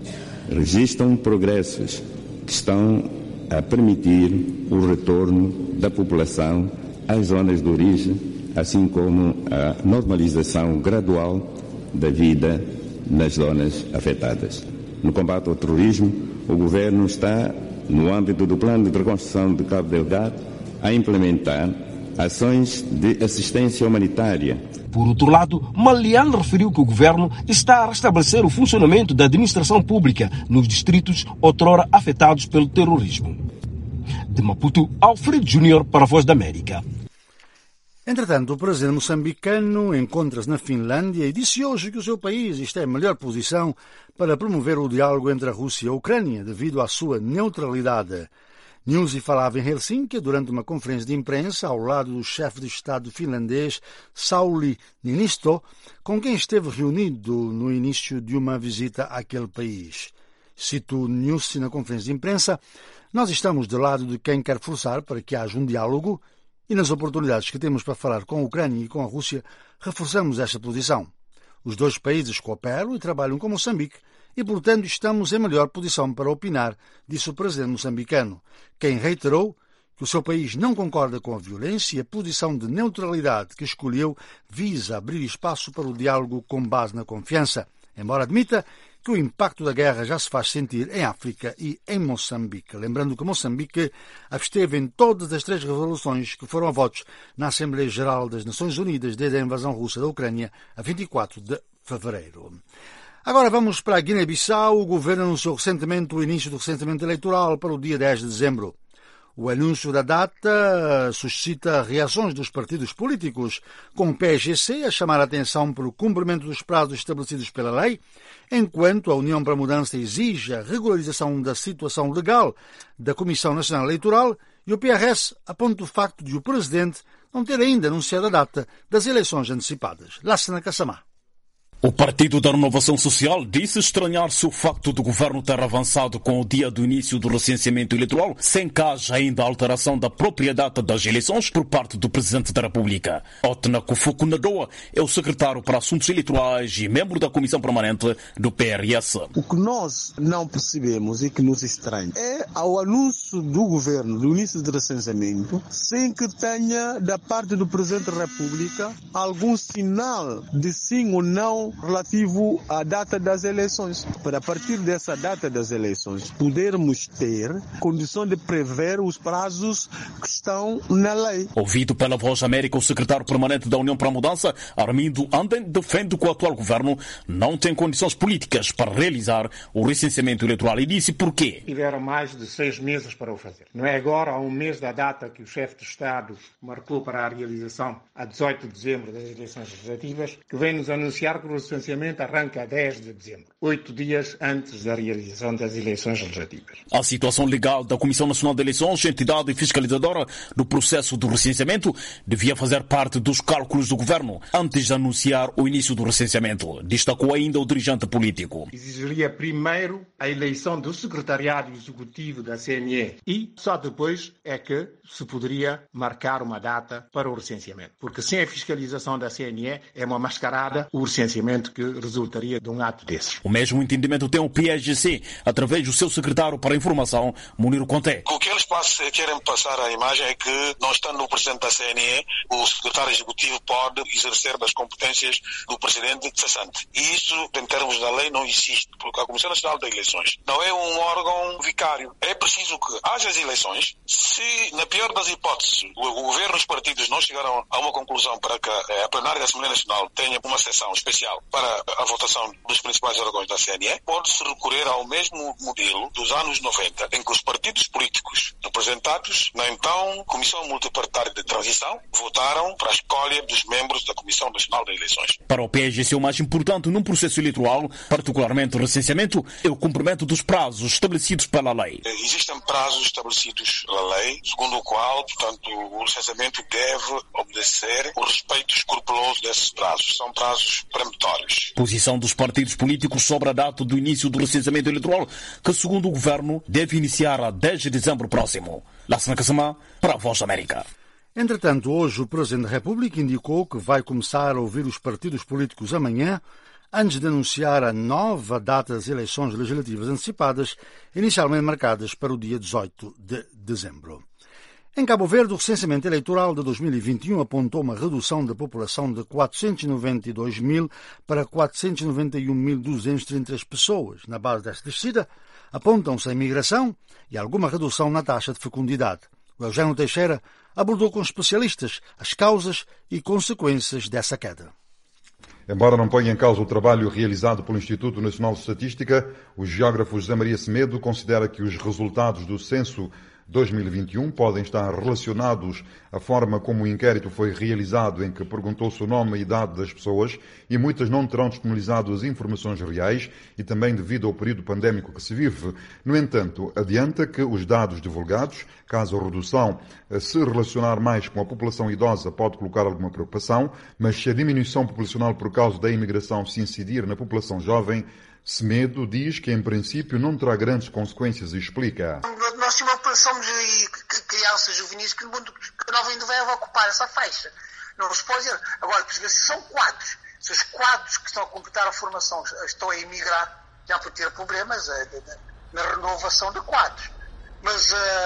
registram progressos que estão a permitir o retorno da população às zonas de origem, assim como a normalização gradual da vida nas zonas afetadas. No combate ao terrorismo, o Governo está, no âmbito do Plano de Reconstrução de Cabo Delgado, a implementar ações de assistência humanitária. Por outro lado, Malayane referiu que o Governo está a restabelecer o funcionamento da administração pública nos distritos outrora afetados pelo terrorismo. De Maputo, Alfredo Júnior para a Voz da América. Entretanto, o presidente moçambicano encontra-se na Finlândia e disse hoje que o seu país está em melhor posição para promover o diálogo entre a Rússia e a Ucrânia devido à sua neutralidade. Nyusi falava em Helsínquia durante uma conferência de imprensa ao lado do chefe de Estado finlandês Sauli Niinisto, com quem esteve reunido no início de uma visita àquele país. Cito Nyusi na conferência de imprensa: "Nós estamos do lado de quem quer forçar para que haja um diálogo e nas oportunidades que temos para falar com a Ucrânia e com a Rússia, reforçamos esta posição. Os dois países cooperam e trabalham com Moçambique e, portanto, estamos em melhor posição para opinar", disse o presidente moçambicano, quem reiterou que o seu país não concorda com a violência e a posição de neutralidade que escolheu visa abrir espaço para o diálogo com base na confiança, embora admita que o impacto da guerra já se faz sentir em África e em Moçambique. Lembrando que Moçambique absteve em todas as três resoluções que foram a votos na Assembleia Geral das Nações Unidas desde a invasão russa da Ucrânia a vinte e quatro de fevereiro. Agora vamos para a Guiné-Bissau. O governo anunciou recentemente o início do recenseamento eleitoral para o dia dez de dezembro. O anúncio da data suscita reações dos partidos políticos, com o P S G C a chamar a atenção para o cumprimento dos prazos estabelecidos pela lei, enquanto a União para a Mudança exige a regularização da situação legal da Comissão Nacional Eleitoral e o P R S aponta o facto de o Presidente não ter ainda anunciado a data das eleições antecipadas. Lassana Kassamá. O Partido da Renovação Social disse estranhar-se o facto do governo ter avançado com o dia do início do recenseamento eleitoral sem que haja ainda alteração da própria data das eleições por parte do Presidente da República. Otna Kufuku Nadoa é o secretário para Assuntos Eleitorais e membro da Comissão Permanente do P R S. O que nós não percebemos e que nos estranha é ao anúncio do governo do início do recenseamento sem que tenha da parte do Presidente da República algum sinal de sim ou não relativo à data das eleições. Para a partir dessa data das eleições podermos ter condição de prever os prazos que estão na lei. Ouvido pela Voz América, o secretário permanente da União para a Mudança, Armindo Anden, defende que o atual governo não tem condições políticas para realizar o recenseamento eleitoral e disse porquê. Tiveram mais de seis meses para o fazer. Não é agora, há um mês da data que o chefe de Estado marcou para a realização a dezoito de dezembro das eleições legislativas, que vem nos anunciar que o recenseamento arranca a dez de dezembro, oito dias antes da realização das eleições legislativas. A situação legal da Comissão Nacional de Eleições, entidade fiscalizadora do processo do recenseamento, devia fazer parte dos cálculos do governo antes de anunciar o início do recenseamento, destacou ainda o dirigente político. Exigiria primeiro a eleição do secretariado executivo da C N E e só depois é que se poderia marcar uma data para o recenseamento, porque sem a fiscalização da C N E é uma mascarada o recenseamento que resultaria de um ato desses. O mesmo entendimento tem o P S G C, através do seu secretário para a informação, Munir Conté. O que eles querem passar a imagem é que, não estando o presidente da C N E, o secretário executivo pode exercer das competências do presidente cessante. E isso, em termos da lei, não existe, porque a Comissão Nacional de Eleições não é um órgão vicário. É preciso que haja as eleições. Se, na pior das hipóteses, o governo e os partidos não chegaram a uma conclusão para que a plenária da Assembleia Nacional tenha uma sessão especial para a votação dos principais órgãos da C N E, pode-se recorrer ao mesmo modelo dos anos noventa, em que os partidos políticos representados na então Comissão Multipartidária de Transição votaram para a escolha dos membros da Comissão Nacional de Eleições. Para o P S G C, o mais importante num processo eleitoral, particularmente o recenseamento, é o cumprimento dos prazos estabelecidos pela lei. Existem prazos estabelecidos pela lei, segundo o qual, portanto, o recenseamento deve obedecer o respeito escrupuloso desses prazos. São prazos peremptórios. Posição dos partidos políticos sobre a data do início do recenseamento eleitoral, que, segundo o governo, deve iniciar a dez de dezembro próximo. Lassana Kassamá, para a Voz da América. Entretanto, hoje o Presidente da República indicou que vai começar a ouvir os partidos políticos amanhã, antes de anunciar a nova data das eleições legislativas antecipadas, inicialmente marcadas para o dia dezoito de dezembro. Em Cabo Verde, o recenseamento eleitoral de dois mil e vinte e um apontou uma redução da população de quatrocentos e noventa e dois mil para quatrocentos e noventa e um mil duzentas e trinta e três pessoas. Na base desta descida, apontam-se a imigração e alguma redução na taxa de fecundidade. O Eugênio Teixeira abordou com especialistas as causas e consequências dessa queda. Embora não ponha em causa o trabalho realizado pelo Instituto Nacional de Estatística, o geógrafo José Maria Semedo considera que os resultados do censo dois mil e vinte e um podem estar relacionados à forma como o inquérito foi realizado, em que perguntou-se o nome e idade das pessoas e muitas não terão disponibilizado as informações reais e também devido ao período pandémico que se vive. No entanto, adianta que os dados divulgados, caso a redução se relacionar mais com a população idosa pode colocar alguma preocupação, mas se a diminuição populacional por causa da imigração se incidir na população jovem, Semedo diz que, em princípio, não terá grandes consequências e explica. Nós temos uma população de crianças juvenis que, que não ainda vai ocupar essa faixa. Não se pode dizer. Agora, se são quadros, se os quadros que estão a completar a formação estão a emigrar, já pode ter problemas na renovação de quadros. Mas uh,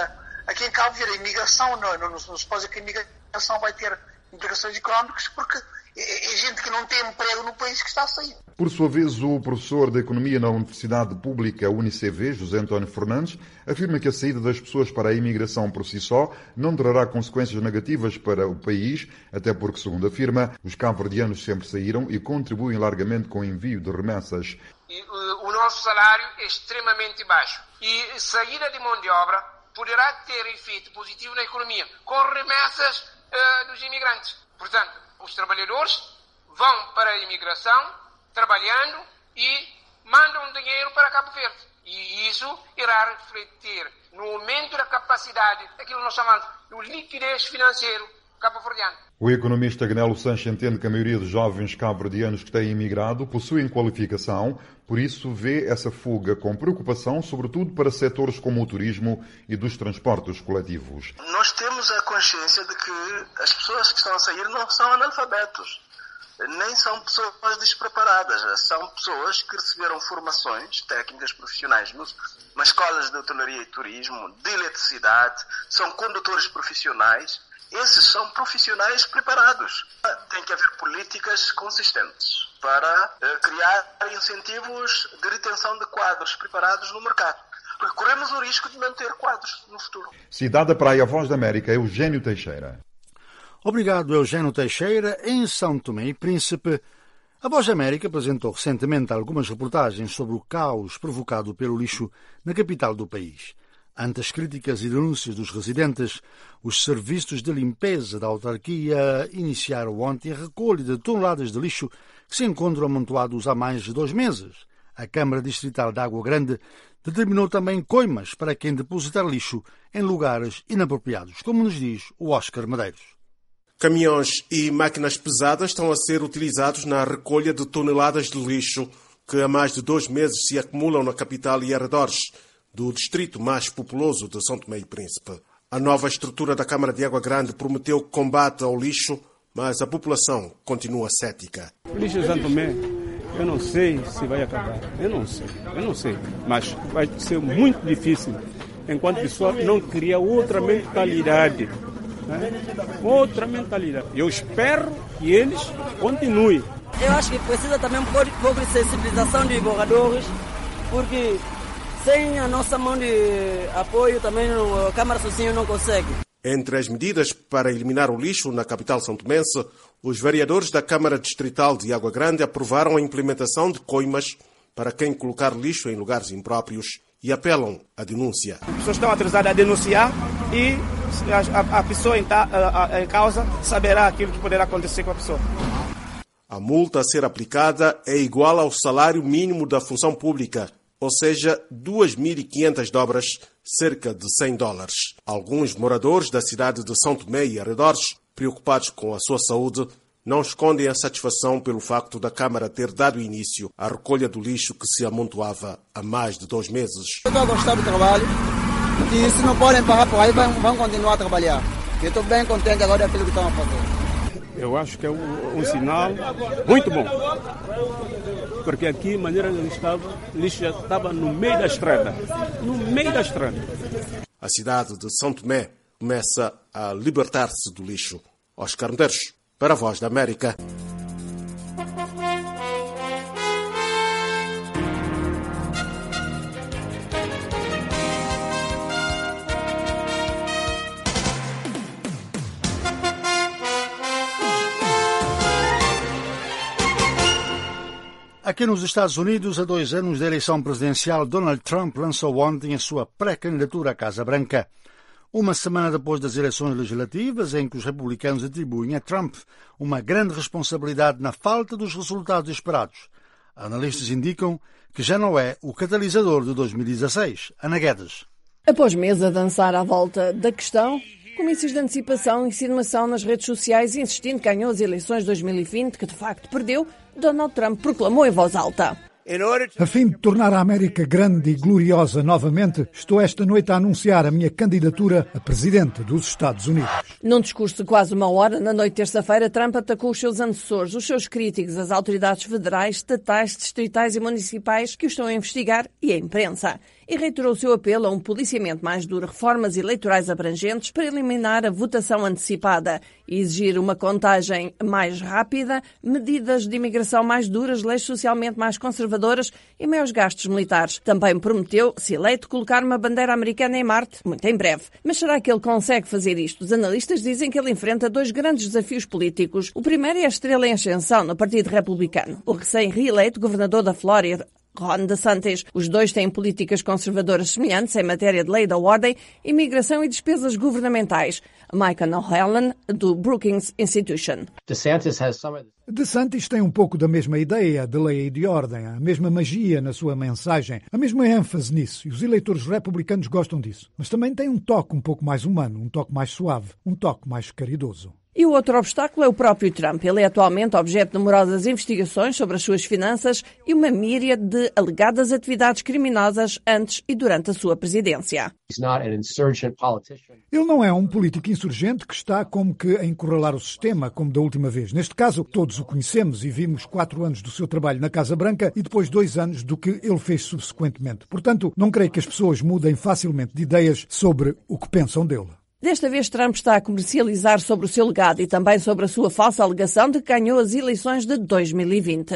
aqui em Cabo Verde a imigração, não, não, não se pode dizer que a imigração vai ter implicações económicas, porque é, é gente que não tem emprego no país que está a sair. Por sua vez, o professor de Economia na Universidade Pública U N I C V, José António Fernandes, afirma que a saída das pessoas para a imigração por si só não trará consequências negativas para o país, até porque, segundo afirma, os cabo-verdianos sempre saíram e contribuem largamente com o envio de remessas. E, o, o nosso salário é extremamente baixo e saída de mão de obra poderá ter efeito positivo na economia, com remessas uh, dos imigrantes. Portanto, os trabalhadores vão para a imigração, trabalhando e mandam dinheiro para Cabo Verde. E isso irá refletir no aumento da capacidade, aquilo que nós chamamos de liquidez financeiro cabo-verdiano. O economista Agnello Sanches entende que a maioria dos jovens cabo-verdianos que têm imigrado possuem qualificação, por isso vê essa fuga com preocupação, sobretudo para setores como o turismo e dos transportes coletivos. Nós temos a consciência de que as pessoas que estão a sair não são analfabetos, nem são pessoas despreparadas, são pessoas que receberam formações técnicas profissionais nas escolas de hotelaria e turismo, de eletricidade, são condutores profissionais. Esses são profissionais preparados. Tem que haver políticas consistentes para eh, criar incentivos de retenção de quadros preparados no mercado. Porque corremos o risco de não ter quadros no futuro. Cidade da Praia, Voz da América, Eugênio Teixeira. Obrigado, Eugênio Teixeira. Em São Tomé e Príncipe, a Voz da América apresentou recentemente algumas reportagens sobre o caos provocado pelo lixo na capital do país. Ante as críticas e denúncias dos residentes, os serviços de limpeza da autarquia iniciaram ontem a recolha de toneladas de lixo que se encontram amontoados há mais de dois meses. A Câmara Distrital de Água Grande determinou também coimas para quem depositar lixo em lugares inapropriados, como nos diz o Oscar Medeiros. Caminhões e máquinas pesadas estão a ser utilizados na recolha de toneladas de lixo que há mais de dois meses se acumulam na capital e arredores do distrito mais populoso de São Tomé e Príncipe. A nova estrutura da Câmara de Água Grande prometeu combate ao lixo, mas a população continua cética. O lixo de São Tomé, eu não sei se vai acabar. Eu não sei, eu não sei. Mas vai ser muito difícil enquanto a pessoa não criar outra mentalidade. Né? Outra mentalidade. Eu espero que eles continuem. Eu acho que precisa também um pouco de sensibilização de moradores, porque sem a nossa mão de apoio também a Câmara sozinho não consegue. Entre as medidas para eliminar o lixo na capital santomense, os vereadores da Câmara Distrital de Água Grande aprovaram a implementação de coimas para quem colocar lixo em lugares impróprios e apelam à denúncia. As pessoas estão autorizadas a denunciar e a, a pessoa em, a, a, em causa saberá aquilo que poderá acontecer com a pessoa. A multa a ser aplicada é igual ao salário mínimo da função pública, ou seja, duas mil e quinhentas dobras, cerca de cem dólares. Alguns moradores da cidade de São Tomé e arredores, preocupados com a sua saúde, não escondem a satisfação pelo facto da Câmara ter dado início à recolha do lixo que se amontoava há mais de dois meses. Eu estou a gostar do trabalho e se não podem parar por aí, vão, vão continuar a trabalhar. Eu estou bem contente agora daquilo que estão a fazer. Eu acho que é um, um sinal muito bom. Porque aqui, maneira do Estado, o lixo já estava no meio da estrada. No meio da estrada. A cidade de São Tomé começa a libertar-se do lixo. Oscar Medeiros, para a Voz da América. Aqui nos Estados Unidos, a dois anos da eleição presidencial, Donald Trump lançou ontem a sua pré-candidatura à Casa Branca. Uma semana depois das eleições legislativas, em que os republicanos atribuem a Trump uma grande responsabilidade na falta dos resultados esperados. Analistas indicam que já não é o catalisador de dois mil e dezasseis. Ana Guedes. Após meses a dançar à volta da questão, comícios de antecipação e insinuação nas redes sociais, insistindo que ganhou as eleições de dois mil e vinte, que de facto perdeu, Donald Trump proclamou em voz alta: A fim de tornar a América grande e gloriosa novamente, estou esta noite a anunciar a minha candidatura a presidente dos Estados Unidos. Num discurso de quase uma hora, na noite de terça-feira, Trump atacou os seus antecessores, os seus críticos, as autoridades federais, estatais, distritais e municipais que o estão a investigar e a imprensa. E reiterou o seu apelo a um policiamento mais duro, reformas eleitorais abrangentes para eliminar a votação antecipada e exigir uma contagem mais rápida, medidas de imigração mais duras, leis socialmente mais conservadoras e maiores gastos militares. Também prometeu, se eleito, colocar uma bandeira americana em Marte, muito em breve. Mas será que ele consegue fazer isto? Os analistas dizem que ele enfrenta dois grandes desafios políticos. O primeiro é a estrela em ascensão no Partido Republicano. O recém-reeleito governador da Flórida, Ron DeSantis. Os dois têm políticas conservadoras semelhantes em matéria de lei da ordem, imigração e despesas governamentais. Michael O'Halloran, do Brookings Institution. DeSantis has some of... DeSantis tem um pouco da mesma ideia de lei e de ordem, a mesma magia na sua mensagem, a mesma ênfase nisso, e os eleitores republicanos gostam disso. Mas também tem um toque um pouco mais humano, um toque mais suave, um toque mais caridoso. E o outro obstáculo é o próprio Trump. Ele é atualmente objeto de numerosas investigações sobre as suas finanças e uma míriade de alegadas atividades criminosas antes e durante a sua presidência. Ele não é um político insurgente que está como que a encurralar o sistema, como da última vez. Neste caso, todos o conhecemos e vimos quatro anos do seu trabalho na Casa Branca e depois dois anos do que ele fez subsequentemente. Portanto, não creio que as pessoas mudem facilmente de ideias sobre o que pensam dele. Desta vez, Trump está a comercializar sobre o seu legado e também sobre a sua falsa alegação de que ganhou as eleições de dois mil e vinte.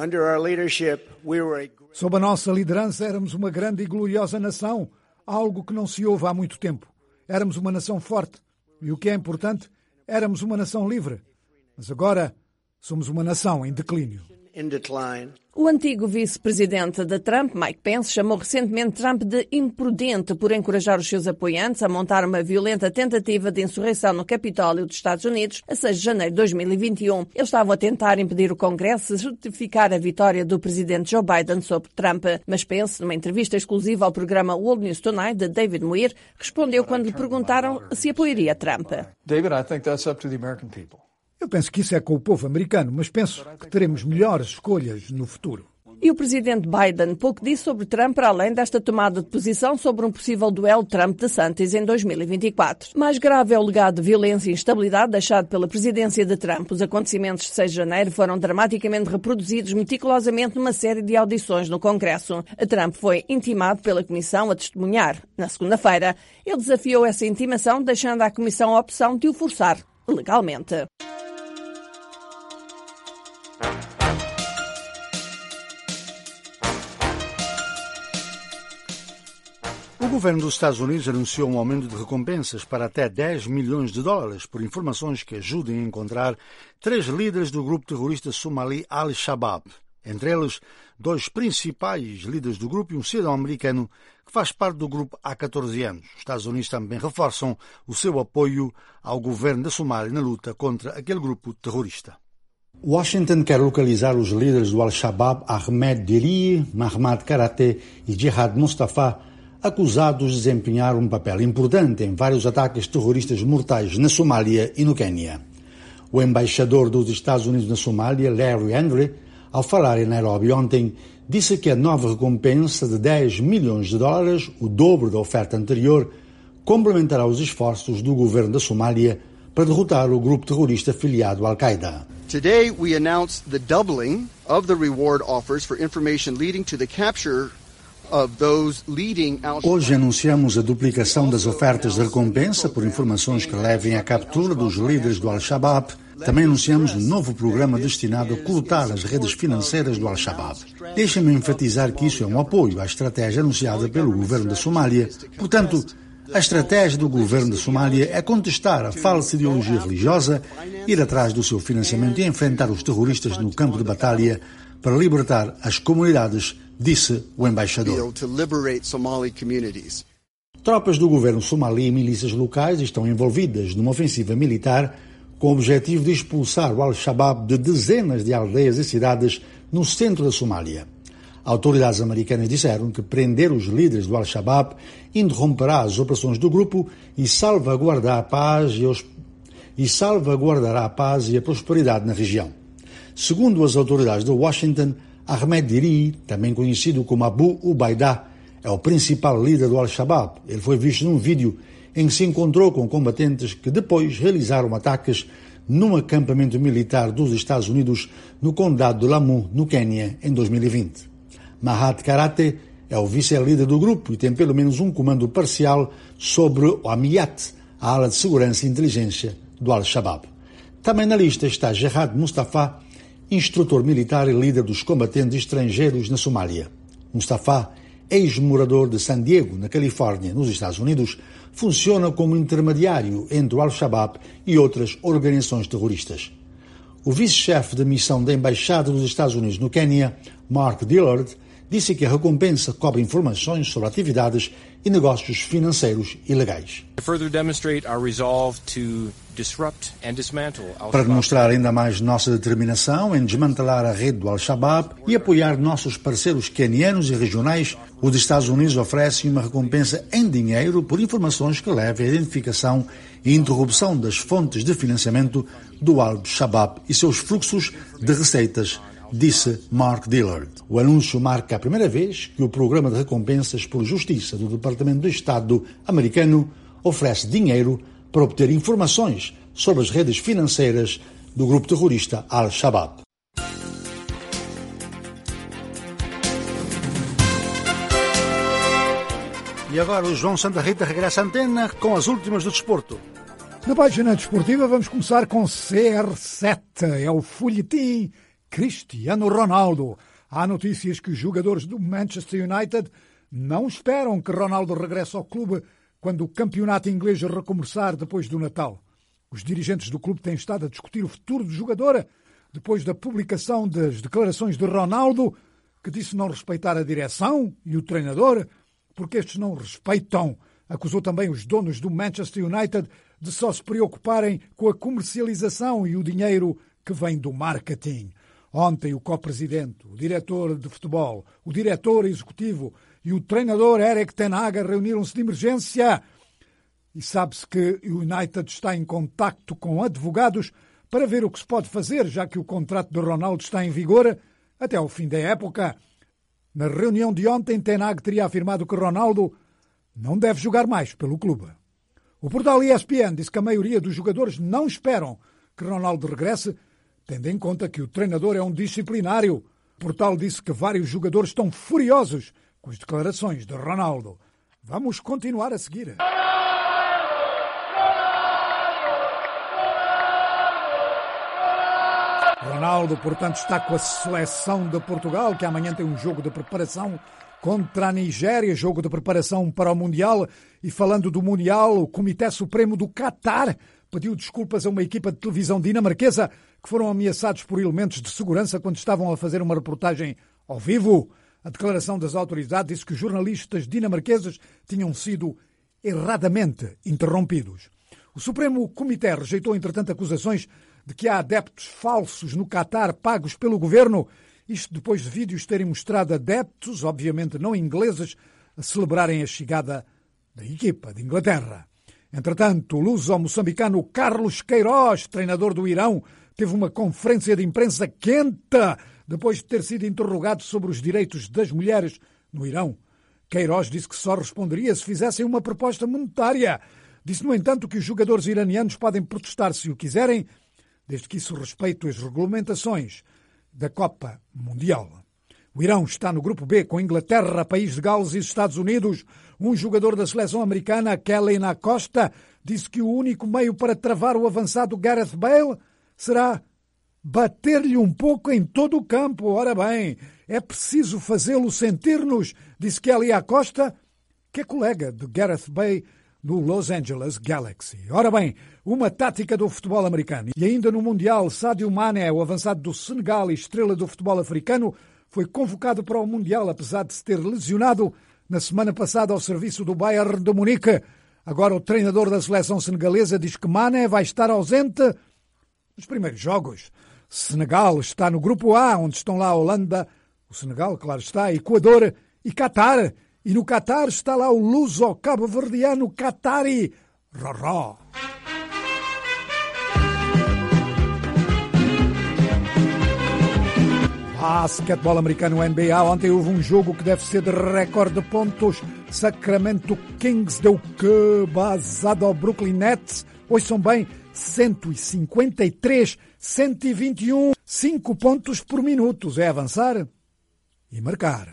Sob a nossa liderança, éramos uma grande e gloriosa nação, algo que não se ouve há muito tempo. Éramos uma nação forte e, o que é importante, éramos uma nação livre. Mas agora somos uma nação em declínio. O antigo vice-presidente de Trump, Mike Pence, chamou recentemente Trump de imprudente por encorajar os seus apoiantes a montar uma violenta tentativa de insurreição no Capitólio dos Estados Unidos a seis de janeiro de dois mil e vinte e um. Eles estavam a tentar impedir o Congresso de certificar a vitória do presidente Joe Biden sobre Trump. Mas Pence, numa entrevista exclusiva ao programa World News Tonight de David Muir, respondeu quando lhe perguntaram se apoiaria Trump. David, I think that's up to the American people. Eu penso que isso é com o povo americano, mas penso que teremos melhores escolhas no futuro. E o presidente Biden pouco disse sobre Trump para além desta tomada de posição sobre um possível duelo Trump-DeSantis em dois mil e vinte e quatro. Mais grave é o legado de violência e instabilidade deixado pela presidência de Trump. Os acontecimentos de seis de janeiro foram dramaticamente reproduzidos meticulosamente numa série de audições no Congresso. Trump foi intimado pela Comissão a testemunhar. Na segunda-feira, ele desafiou essa intimação, deixando à Comissão a opção de o forçar legalmente. O governo dos Estados Unidos anunciou um aumento de recompensas para até dez milhões de dólares por informações que ajudem a encontrar três líderes do grupo terrorista somali Al-Shabaab. Entre eles, dois principais líderes do grupo e um cidadão americano que faz parte do grupo há catorze anos. Os Estados Unidos também reforçam o seu apoio ao governo da Somália na luta contra aquele grupo terrorista. Washington quer localizar os líderes do Al-Shabaab Ahmed Diri, Mahmoud Karate e Jihad Mustafa, acusados de desempenhar um papel importante em vários ataques terroristas mortais na Somália e no Quênia. O embaixador dos Estados Unidos na Somália, Larry Andre, ao falar em Nairobi ontem, disse que a nova recompensa de dez milhões de dólares, o dobro da oferta anterior, complementará os esforços do governo da Somália para derrotar o grupo terrorista afiliado à Al-Qaeda. Today we announced the doubling of the reward offers for information leading to the capture Hoje anunciamos a duplicação das ofertas de recompensa por informações que levem à captura dos líderes do Al-Shabaab. Também anunciamos um novo programa destinado a coletar as redes financeiras do Al-Shabaab. Deixem-me enfatizar que isso é um apoio à estratégia anunciada pelo governo da Somália. Portanto, a estratégia do governo da Somália é contestar a falsa ideologia religiosa, ir atrás do seu financiamento e enfrentar os terroristas no campo de batalha para libertar as comunidades, disse o embaixador. Tropas do governo somali e milícias locais estão envolvidas numa ofensiva militar com o objetivo de expulsar o Al-Shabaab de dezenas de aldeias e cidades no centro da Somália. Autoridades americanas disseram que prender os líderes do Al-Shabaab interromperá as operações do grupo e salvaguardará a paz e, os... e salvaguardará a paz e a prosperidade na região. Segundo as autoridades de Washington, Ahmed Diri, também conhecido como Abu Ubaidah, é o principal líder do Al-Shabaab. Ele foi visto num vídeo em que se encontrou com combatentes que depois realizaram ataques num acampamento militar dos Estados Unidos no condado de Lamu, no Quênia, em dois mil e vinte. Mahat Karate é o vice-líder do grupo e tem pelo menos um comando parcial sobre o Amiyat, a ala de segurança e inteligência do Al-Shabaab. Também na lista está Jihad Mustafa, instrutor militar e líder dos combatentes estrangeiros na Somália. Mustafa, ex-morador de San Diego, na Califórnia, nos Estados Unidos, funciona como intermediário entre o Al-Shabaab e outras organizações terroristas. O vice-chefe da missão da Embaixada dos Estados Unidos no Quênia, Mark Dillard, disse que a recompensa cobre informações sobre atividades e negócios financeiros ilegais. Para demonstrar ainda mais nossa determinação em desmantelar a rede do Al-Shabaab e apoiar nossos parceiros quenianos e regionais, os Estados Unidos oferecem uma recompensa em dinheiro por informações que levem à identificação e interrupção das fontes de financiamento do Al-Shabaab e seus fluxos de receitas, disse Mark Dillard. O anúncio marca a primeira vez que o Programa de Recompensas por Justiça do Departamento de Estado americano oferece dinheiro para obter informações sobre as redes financeiras do grupo terrorista Al-Shabaab. E agora o João Santa Rita regressa à antena com as últimas do desporto. Na página desportiva vamos começar com C R sete, é o folhetim Cristiano Ronaldo. Há notícias que os jogadores do Manchester United não esperam que Ronaldo regresse ao clube quando o campeonato inglês recomeçar depois do Natal. Os dirigentes do clube têm estado a discutir o futuro do jogador depois da publicação das declarações de Ronaldo, que disse não respeitar a direção e o treinador, porque estes não respeitam. Acusou também os donos do Manchester United de só se preocuparem com a comercialização e o dinheiro que vem do marketing. Ontem o co-presidente, o diretor de futebol, o diretor executivo e o treinador Erik ten Hag reuniram-se de emergência e sabe-se que o United está em contacto com advogados para ver o que se pode fazer, já que o contrato de Ronaldo está em vigor até ao fim da época. Na reunião de ontem, ten Hag teria afirmado que Ronaldo não deve jogar mais pelo clube. O portal E S P N disse que a maioria dos jogadores não esperam que Ronaldo regresse, tendo em conta que o treinador é um disciplinário. O portal disse que vários jogadores estão furiosos com as declarações de Ronaldo. Vamos continuar a seguir. Ronaldo, portanto, está com a seleção de Portugal, que amanhã tem um jogo de preparação contra a Nigéria, jogo de preparação para o Mundial. E falando do Mundial, o Comitê Supremo do Qatar pediu desculpas a uma equipa de televisão dinamarquesa que foram ameaçados por elementos de segurança quando estavam a fazer uma reportagem ao vivo. A declaração das autoridades disse que os jornalistas dinamarqueses tinham sido erradamente interrompidos. O Supremo Comitê rejeitou, entretanto, acusações de que há adeptos falsos no Qatar pagos pelo governo, isto depois de vídeos terem mostrado adeptos, obviamente não ingleses, a celebrarem a chegada da equipa de Inglaterra. Entretanto, o luso-moçambicano Carlos Queiroz, treinador do Irão, teve uma conferência de imprensa quente depois de ter sido interrogado sobre os direitos das mulheres no Irão. Queiroz disse que só responderia se fizessem uma proposta monetária. Disse, no entanto, que os jogadores iranianos podem protestar se o quiserem, desde que isso respeite as regulamentações da Copa Mundial. O Irão está no grupo B com Inglaterra, País de Gales e Estados Unidos. Um jogador da seleção americana, Kellyn Acosta, disse que o único meio para travar o avançado Gareth Bale será bater-lhe um pouco em todo o campo. Ora bem, é preciso fazê-lo sentir-nos, disse Kellyn Acosta, que é colega de Gareth Bale no Los Angeles Galaxy. Ora bem, uma tática do futebol americano. E ainda no Mundial, Sadio Mané, o avançado do Senegal e estrela do futebol africano, foi convocado para o Mundial, apesar de se ter lesionado na semana passada ao serviço do Bayern de Munique. Agora o treinador da seleção senegalesa diz que Mané vai estar ausente nos primeiros jogos. Senegal está no grupo A, onde estão lá a Holanda, o Senegal, claro está, Equador e Qatar. E no Qatar está lá o luso-cabo-verdiano Qatari Roró. Basquetebol americano N B A. Ontem houve um jogo que deve ser de recorde de pontos. Sacramento Kings deu cabazada ao Brooklyn Nets. Hoje são bem cento e cinquenta e três a cento e vinte e um. cinco pontos por minuto. É avançar e marcar.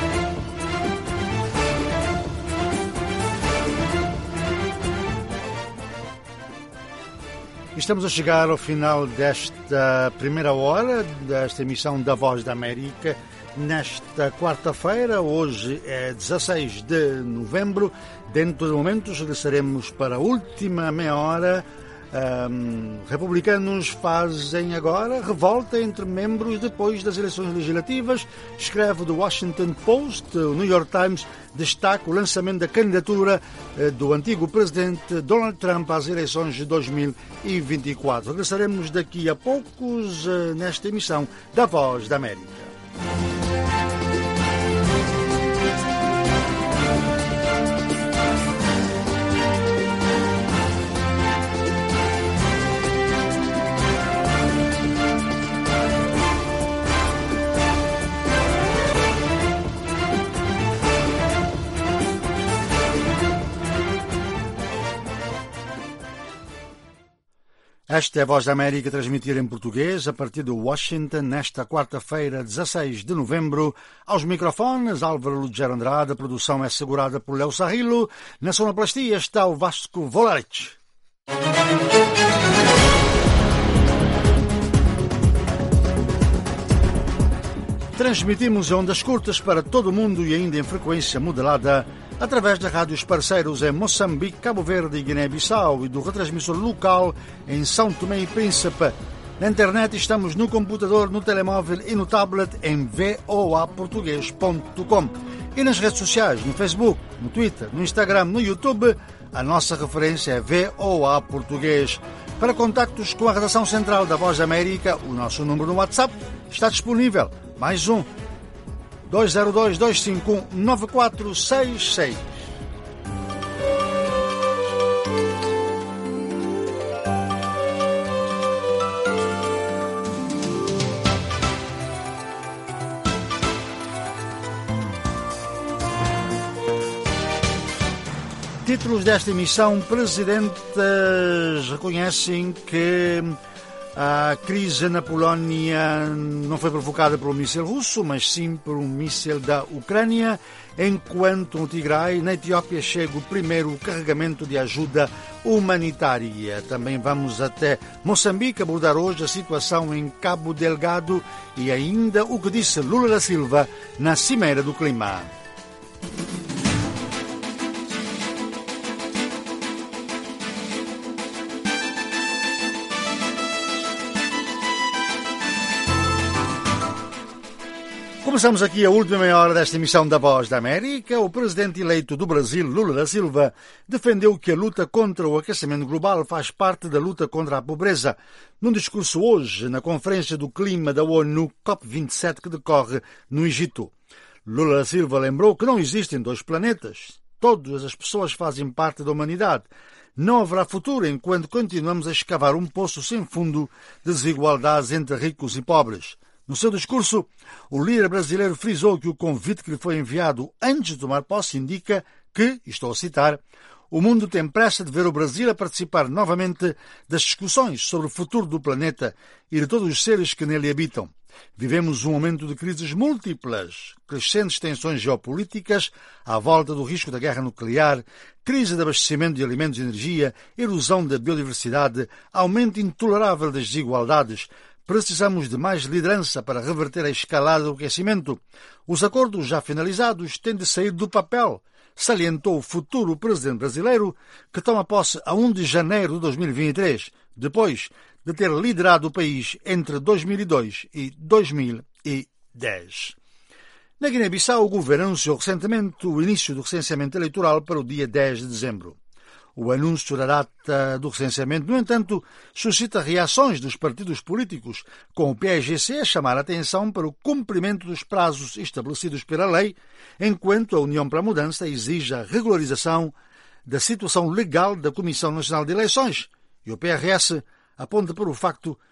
Estamos a chegar ao final desta primeira hora, desta emissão da Voz da América, nesta quarta-feira. Hoje é dezasseis de novembro. Dentro de momentos regressaremos para a última meia hora. Um, republicanos fazem agora revolta entre membros depois das eleições legislativas, escreve do Washington Post. O New York Times destaca o lançamento da candidatura uh, do antigo presidente Donald Trump às eleições de dois mil e vinte e quatro. Regressaremos daqui a poucos uh, nesta emissão da Voz da América. Esta é a Voz da América, transmitida em português a partir de Washington, nesta quarta-feira, dezasseis de novembro. Aos microfones, Álvaro Lugero Andrade. A produção é assegurada por Léo Sarrilo. Na sonoplastia está o Vasco Volarich. Transmitimos em ondas curtas para todo o mundo e ainda em frequência modelada através de rádios parceiros em Moçambique, Cabo Verde e Guiné-Bissau e do retransmissor local em São Tomé e Príncipe. Na internet estamos no computador, no telemóvel e no tablet em voa português ponto com. E nas redes sociais, no Facebook, no Twitter, no Instagram, no YouTube, a nossa referência é VOA Português. Para contactos com a redação central da Voz da América, o nosso número no WhatsApp está disponível. Mais um. dois zero dois, dois cinco um, nove quatro seis seis. Títulos desta emissão: presidentes reconhecem que a crise na Polónia não foi provocada por um míssil russo, mas sim por um míssil da Ucrânia, enquanto no Tigray, na Etiópia, chega o primeiro carregamento de ajuda humanitária. Também vamos até Moçambique abordar hoje a situação em Cabo Delgado e ainda o que disse Lula da Silva na Cimeira do Clima. Começamos aqui a última meia hora desta emissão da Voz da América. O presidente eleito do Brasil, Lula da Silva, defendeu que a luta contra o aquecimento global faz parte da luta contra a pobreza. Num discurso hoje, na Conferência do Clima da ONU COP vinte e sete, que decorre no Egito. Lula da Silva lembrou que não existem dois planetas. Todas as pessoas fazem parte da humanidade. Não haverá futuro enquanto continuamos a escavar um poço sem fundo de desigualdades entre ricos e pobres. No seu discurso, o líder brasileiro frisou que o convite que lhe foi enviado antes de tomar posse indica que, estou a citar, o mundo tem pressa de ver o Brasil a participar novamente das discussões sobre o futuro do planeta e de todos os seres que nele habitam. Vivemos um momento de crises múltiplas, crescentes tensões geopolíticas, à volta do risco da guerra nuclear, crise de abastecimento de alimentos e energia, erosão da biodiversidade, aumento intolerável das desigualdades. Precisamos de mais liderança para reverter a escalada do aquecimento. Os acordos já finalizados têm de sair do papel, salientou o futuro presidente brasileiro, que toma posse a primeiro de janeiro de dois mil e vinte e três, depois de ter liderado o país entre dois mil e dois e dois mil e dez. Na Guiné-Bissau, o governo anunciou recentemente o início do recenseamento eleitoral para o dia dez de dezembro. O anúncio da data do recenseamento, no entanto, suscita reações dos partidos políticos, com o P A G C a chamar a atenção para o cumprimento dos prazos estabelecidos pela lei, enquanto a União para a Mudança exige a regularização da situação legal da Comissão Nacional de Eleições, e o P R S aponta para o facto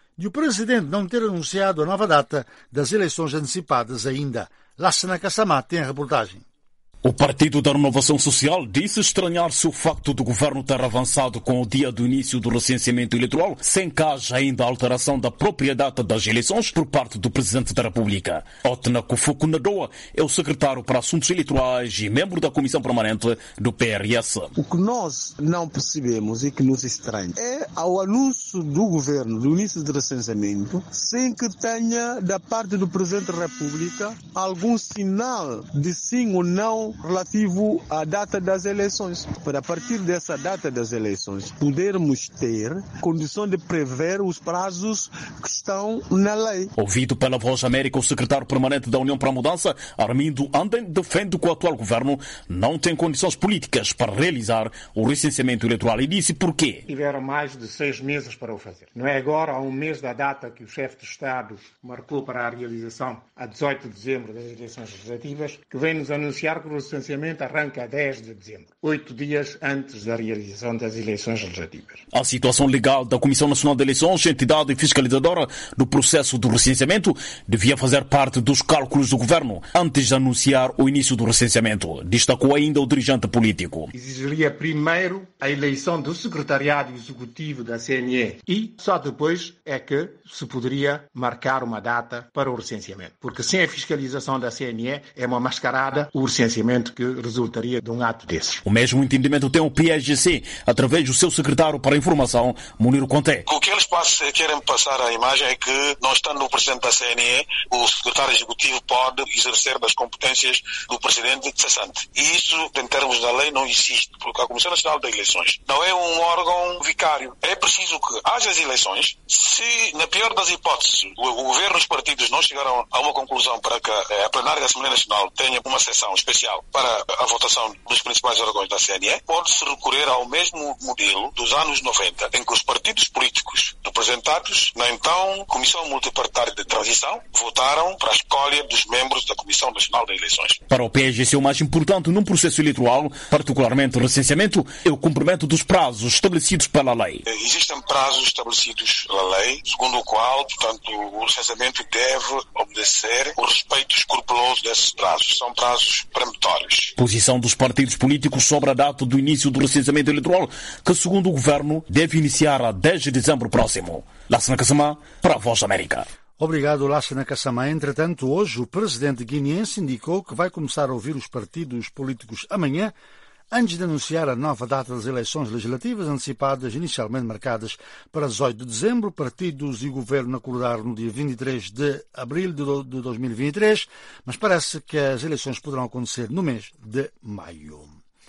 de o presidente não ter anunciado a nova data das eleições antecipadas ainda. Lassana Kassamá tem a reportagem. O Partido da Renovação Social disse estranhar-se o facto do governo ter avançado com o dia do início do recenseamento eleitoral sem que haja ainda alteração da própria data das eleições por parte do Presidente da República. Otna Kufuku Nadoa é o secretário para Assuntos Eleitorais e membro da Comissão Permanente do P R S. O que nós não percebemos e que nos estranha é ao anúncio do governo do início do recenseamento sem que tenha da parte do Presidente da República algum sinal de sim ou não relativo à data das eleições. Para a partir dessa data das eleições podermos ter condição de prever os prazos que estão na lei. Ouvido pela Voz América, o secretário permanente da União para a Mudança, Armindo Anden, defende que o atual governo não tem condições políticas para realizar o recenseamento eleitoral e disse porquê. Tiveram mais de seis meses para o fazer. Não é agora, há um mês da data que o chefe de Estado marcou para a realização, a dezoito de dezembro das eleições legislativas, que vem nos anunciar que o recenseamento arranca a dez de dezembro, oito dias antes da realização das eleições legislativas. A situação legal da Comissão Nacional de Eleições, entidade fiscalizadora do processo do recenseamento, devia fazer parte dos cálculos do governo antes de anunciar o início do recenseamento, destacou ainda o dirigente político. Exigiria primeiro a eleição do secretariado executivo da C N E e só depois é que se poderia marcar uma data para o recenseamento, porque sem a fiscalização da C N E é uma mascarada o recenseamento que resultaria de um ato desses. O mesmo entendimento tem o P S G C, através do seu secretário para a Informação, Munir Conté. O que eles passam, querem passar a imagem é que, não estando o presidente da C N E, o secretário executivo pode exercer das competências do presidente cessante. E isso, em termos da lei, não existe, porque a Comissão Nacional de Eleições não é um órgão vicário. É preciso que haja as eleições. Se, na pior das hipóteses, o, o governo e os partidos não chegaram a uma conclusão para que a plenária da Assembleia Nacional tenha uma sessão especial para a votação dos principais órgãos da C N E, pode-se recorrer ao mesmo modelo dos anos noventa, em que os partidos políticos representados na então Comissão Multipartidária de Transição votaram para a escolha dos membros da Comissão Nacional de Eleições. Para o P S G C, o mais importante num processo eleitoral, particularmente o recenseamento, é o cumprimento dos prazos estabelecidos pela lei. Existem prazos estabelecidos pela lei, segundo o qual, portanto, o recenseamento deve obedecer o respeito escrupuloso desses prazos. São prazos peremptórios. Posição dos partidos políticos sobre a data do início do recenseamento eleitoral, que, segundo o governo, deve iniciar a dez de dezembro próximo. Lassana Kassamá, para a Voz da América. Obrigado, Lassana Kassamá. Entretanto, hoje o presidente guineense indicou que vai começar a ouvir os partidos políticos amanhã, antes de anunciar a nova data das eleições legislativas antecipadas, inicialmente marcadas para dezoito de dezembro. Partidos e governo acordaram no dia vinte e três de abril de dois mil e vinte e três, mas parece que as eleições poderão acontecer no mês de maio.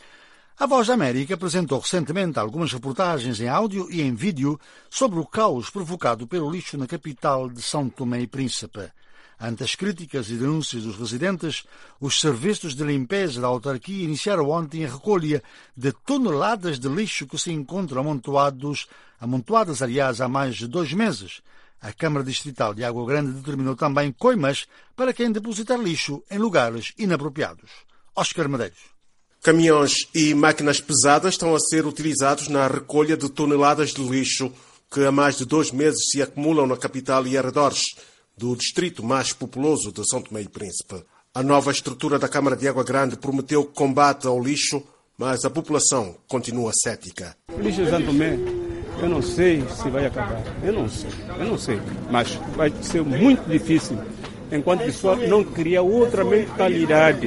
A Voz da América apresentou recentemente algumas reportagens em áudio e em vídeo sobre o caos provocado pelo lixo na capital de São Tomé e Príncipe. Ante as críticas e denúncias dos residentes, os serviços de limpeza da autarquia iniciaram ontem a recolha de toneladas de lixo que se encontram amontoados, amontoadas, aliás, há mais de dois meses. A Câmara Distrital de Água Grande determinou também coimas para quem depositar lixo em lugares inapropriados. Oscar Medeiros. Caminhões e máquinas pesadas estão a ser utilizados na recolha de toneladas de lixo que há mais de dois meses se acumulam na capital e arredores do distrito mais populoso de São Tomé e Príncipe. A nova estrutura da Câmara de Água Grande prometeu combate ao lixo, mas a população continua cética. O lixo de São Tomé, eu não sei se vai acabar. Eu não sei, eu não sei. Mas vai ser muito difícil enquanto a pessoa não criar outra mentalidade.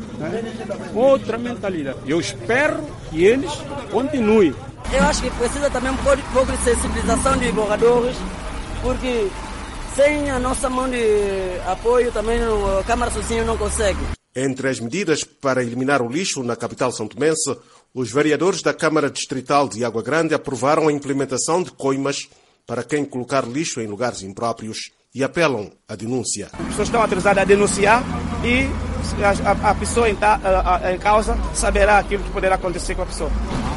Né? Outra mentalidade. Eu espero que eles continuem. Eu acho que precisa também um pouco de sensibilização de moradores, porque sem a nossa mão de apoio também a Câmara sozinha não consegue. Entre as medidas para eliminar o lixo na capital são-tomense, os vereadores da Câmara Distrital de Água Grande aprovaram a implementação de coimas para quem colocar lixo em lugares impróprios e apelam à denúncia. As pessoas estão autorizadas a denunciar e a, a pessoa em, a, em causa saberá aquilo que poderá acontecer com a pessoa.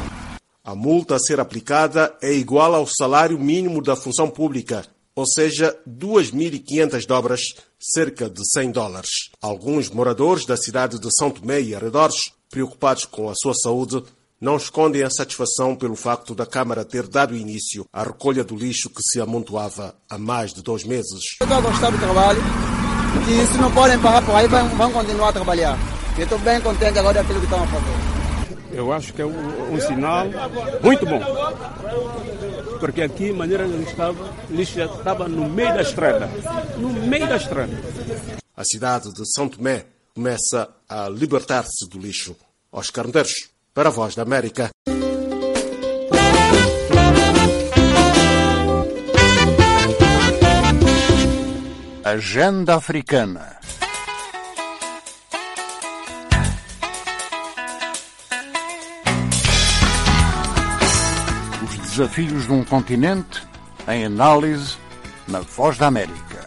A multa a ser aplicada é igual ao salário mínimo da função pública, ou seja, duas mil e quinhentas dobras, cerca de cem dólares. Alguns moradores da cidade de São Tomé e arredores, preocupados com a sua saúde, não escondem a satisfação pelo facto da Câmara ter dado início à recolha do lixo que se amontoava há mais de dois meses. Eu estou a gostar do trabalho e se não podem parar por aí, vão, vão continuar a trabalhar. Eu estou bem contente agora daquilo que estão a fazer. Eu acho que é um, um sinal muito bom. Porque aqui, de maneira que estava, o lixo já estava no meio da estrada. No meio da estrada. A cidade de São Tomé começa a libertar-se do lixo. Oscar Medeiros, para a Voz da América. Agenda Africana. Os desafios de um continente em análise na Voz da América.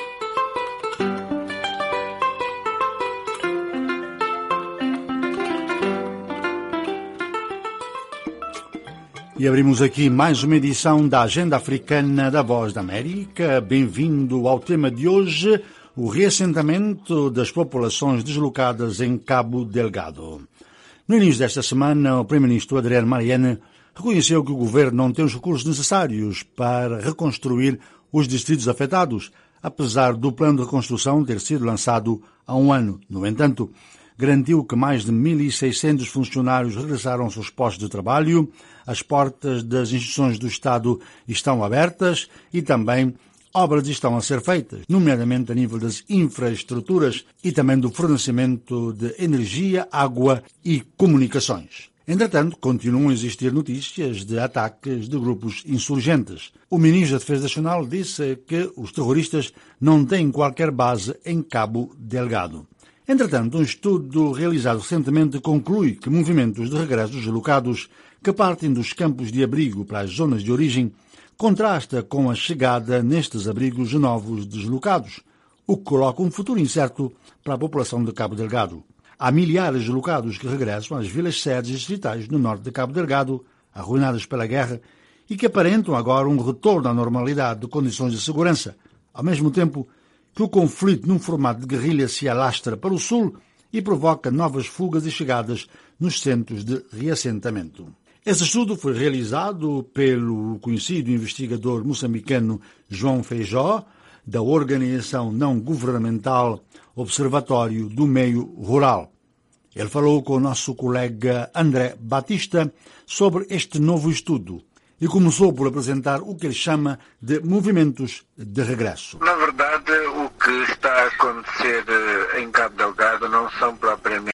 E abrimos aqui mais uma edição da Agenda Africana da Voz da América. Bem-vindo ao tema de hoje, o reassentamento das populações deslocadas em Cabo Delgado. No início desta semana, o Primeiro-Ministro Adriano Mariane reconheceu que o governo não tem os recursos necessários para reconstruir os distritos afetados, apesar do plano de reconstrução ter sido lançado há um ano. No entanto, garantiu que mais de mil e seiscentos funcionários regressaram aos seus postos de trabalho, as portas das instituições do Estado estão abertas e também obras estão a ser feitas, nomeadamente a nível das infraestruturas e também do fornecimento de energia, água e comunicações. Entretanto, continuam a existir notícias de ataques de grupos insurgentes. O ministro da Defesa Nacional disse que os terroristas não têm qualquer base em Cabo Delgado. Entretanto, um estudo realizado recentemente conclui que movimentos de regresso deslocados que partem dos campos de abrigo para as zonas de origem contrasta com a chegada nestes abrigos de novos deslocados, o que coloca um futuro incerto para a população de Cabo Delgado. Há milhares de deslocados que regressam às vilas-sedes distritais no norte de Cabo Delgado, arruinadas pela guerra, e que aparentam agora um retorno à normalidade de condições de segurança, ao mesmo tempo que o conflito num formato de guerrilha se alastra para o sul e provoca novas fugas e chegadas nos centros de reassentamento. Esse estudo foi realizado pelo conhecido investigador moçambicano João Feijó, da organização não governamental Observatório do Meio Rural. Ele falou com o nosso colega André Batista sobre este novo estudo e começou por apresentar o que ele chama de movimentos de regresso. Na verdade, o que está a acontecer em Cabo Delgado não são propriamente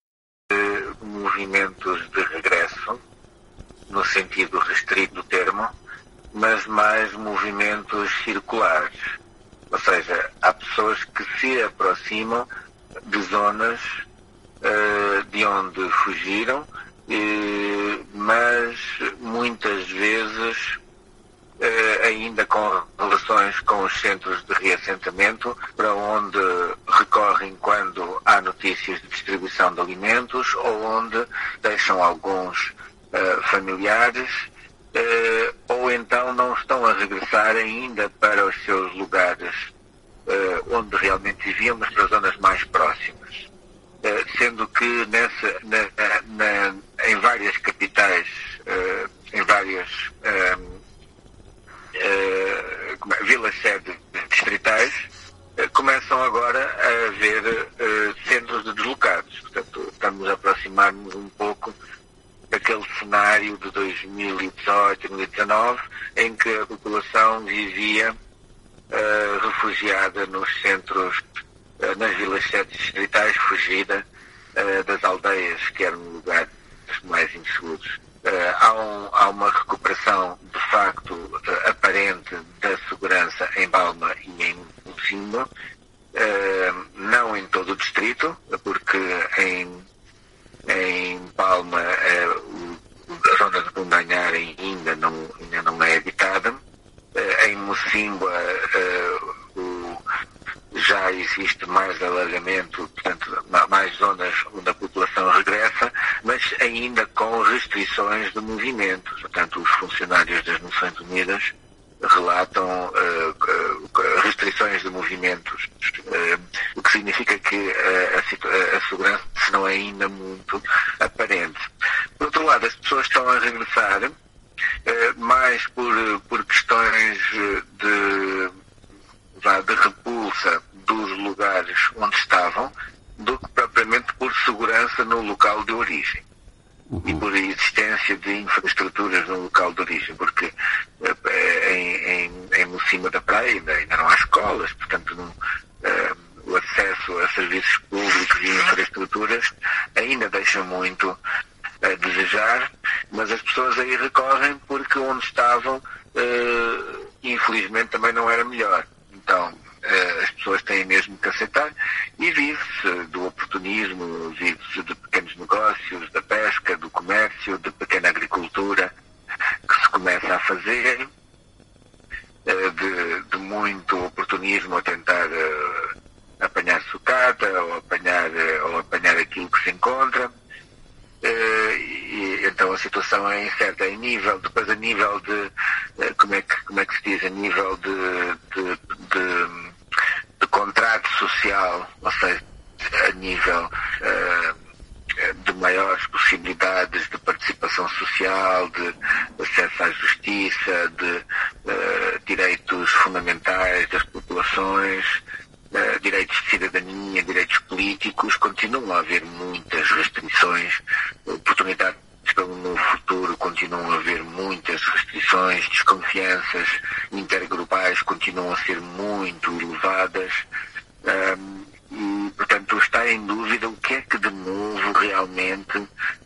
movimentos de regresso, no sentido restrito do termo, mas mais movimentos circulares. Ou seja, há pessoas que se aproximam de zonas uh, de onde fugiram, uh, mas muitas vezes uh, ainda com relações com os centros de reassentamento, para onde recorrem quando há notícias de distribuição de alimentos ou onde deixam alguns uh, familiares, Uh, ou então não estão a regressar ainda para os seus lugares uh, onde realmente viviam, mas para zonas mais próximas. Uh, sendo que nessa, na, na, em várias capitais, uh, em várias uh, uh, vilas-sede distritais, uh, começam agora a haver uh, centros de deslocados. Portanto, estamos a aproximar-nos um pouco daquele cenário de dois mil e dezoito, dois mil e dezanove, em que a população vivia uh, refugiada nos centros, uh, nas vilas-sedes distritais, fugida uh, das aldeias, que eram lugares mais inseguros. Uh, há, um, há uma recuperação, de facto, uh, aparente da segurança em Palma e em Mocimboa, uh, não em todo o distrito, porque em Em Palma, eh, a zona de Bundanhar ainda não, ainda não é habitada. Eh, em Mocimboa eh, o, já existe mais alargamento, portanto, mais zonas onde a população regressa, mas ainda com restrições de movimentos. Portanto, os funcionários das Nações Unidas relatam uh, uh, restrições de movimentos, uh, o que significa que uh, a, a segurança não é ainda muito aparente. Por outro lado, as pessoas estão a regressar mais por, por questões de, de repulsa dos lugares onde estavam do que propriamente por segurança no local de origem. Uhum. E por existência de infraestruturas no local de origem, porque em, em, em no cima da praia ainda, ainda não há escolas, portanto não, uh, o acesso a serviços públicos e infraestruturas ainda deixa muito a desejar, mas as pessoas aí recorrem porque onde estavam uh, infelizmente também não era melhor. Então uh, as pessoas têm mesmo que aceitar e vive-se do oportunismo, vive-se de pequenos negócios, da pesca, do comércio, de pequena agricultura que se começa a fazer, uh, de, de muito oportunismo a tentar uh, apanhar sucata ou apanhar, uh, ou apanhar aquilo que se encontra. Uh, e, então a situação é incerta em nível, depois a nível de, uh, como, é que, como é que se diz, a nível de, de, de, de contrato social, ou seja, a nível uh, de maiores possibilidades de participação social, de acesso à justiça, de uh, direitos fundamentais das populações, Uh, direitos de cidadania, direitos políticos, continuam a haver muitas restrições, oportunidades para um novo futuro, continuam a haver muitas restrições, desconfianças intergrupais continuam a ser muito elevadas, um, e, portanto, está em dúvida o que é que de novo realmente,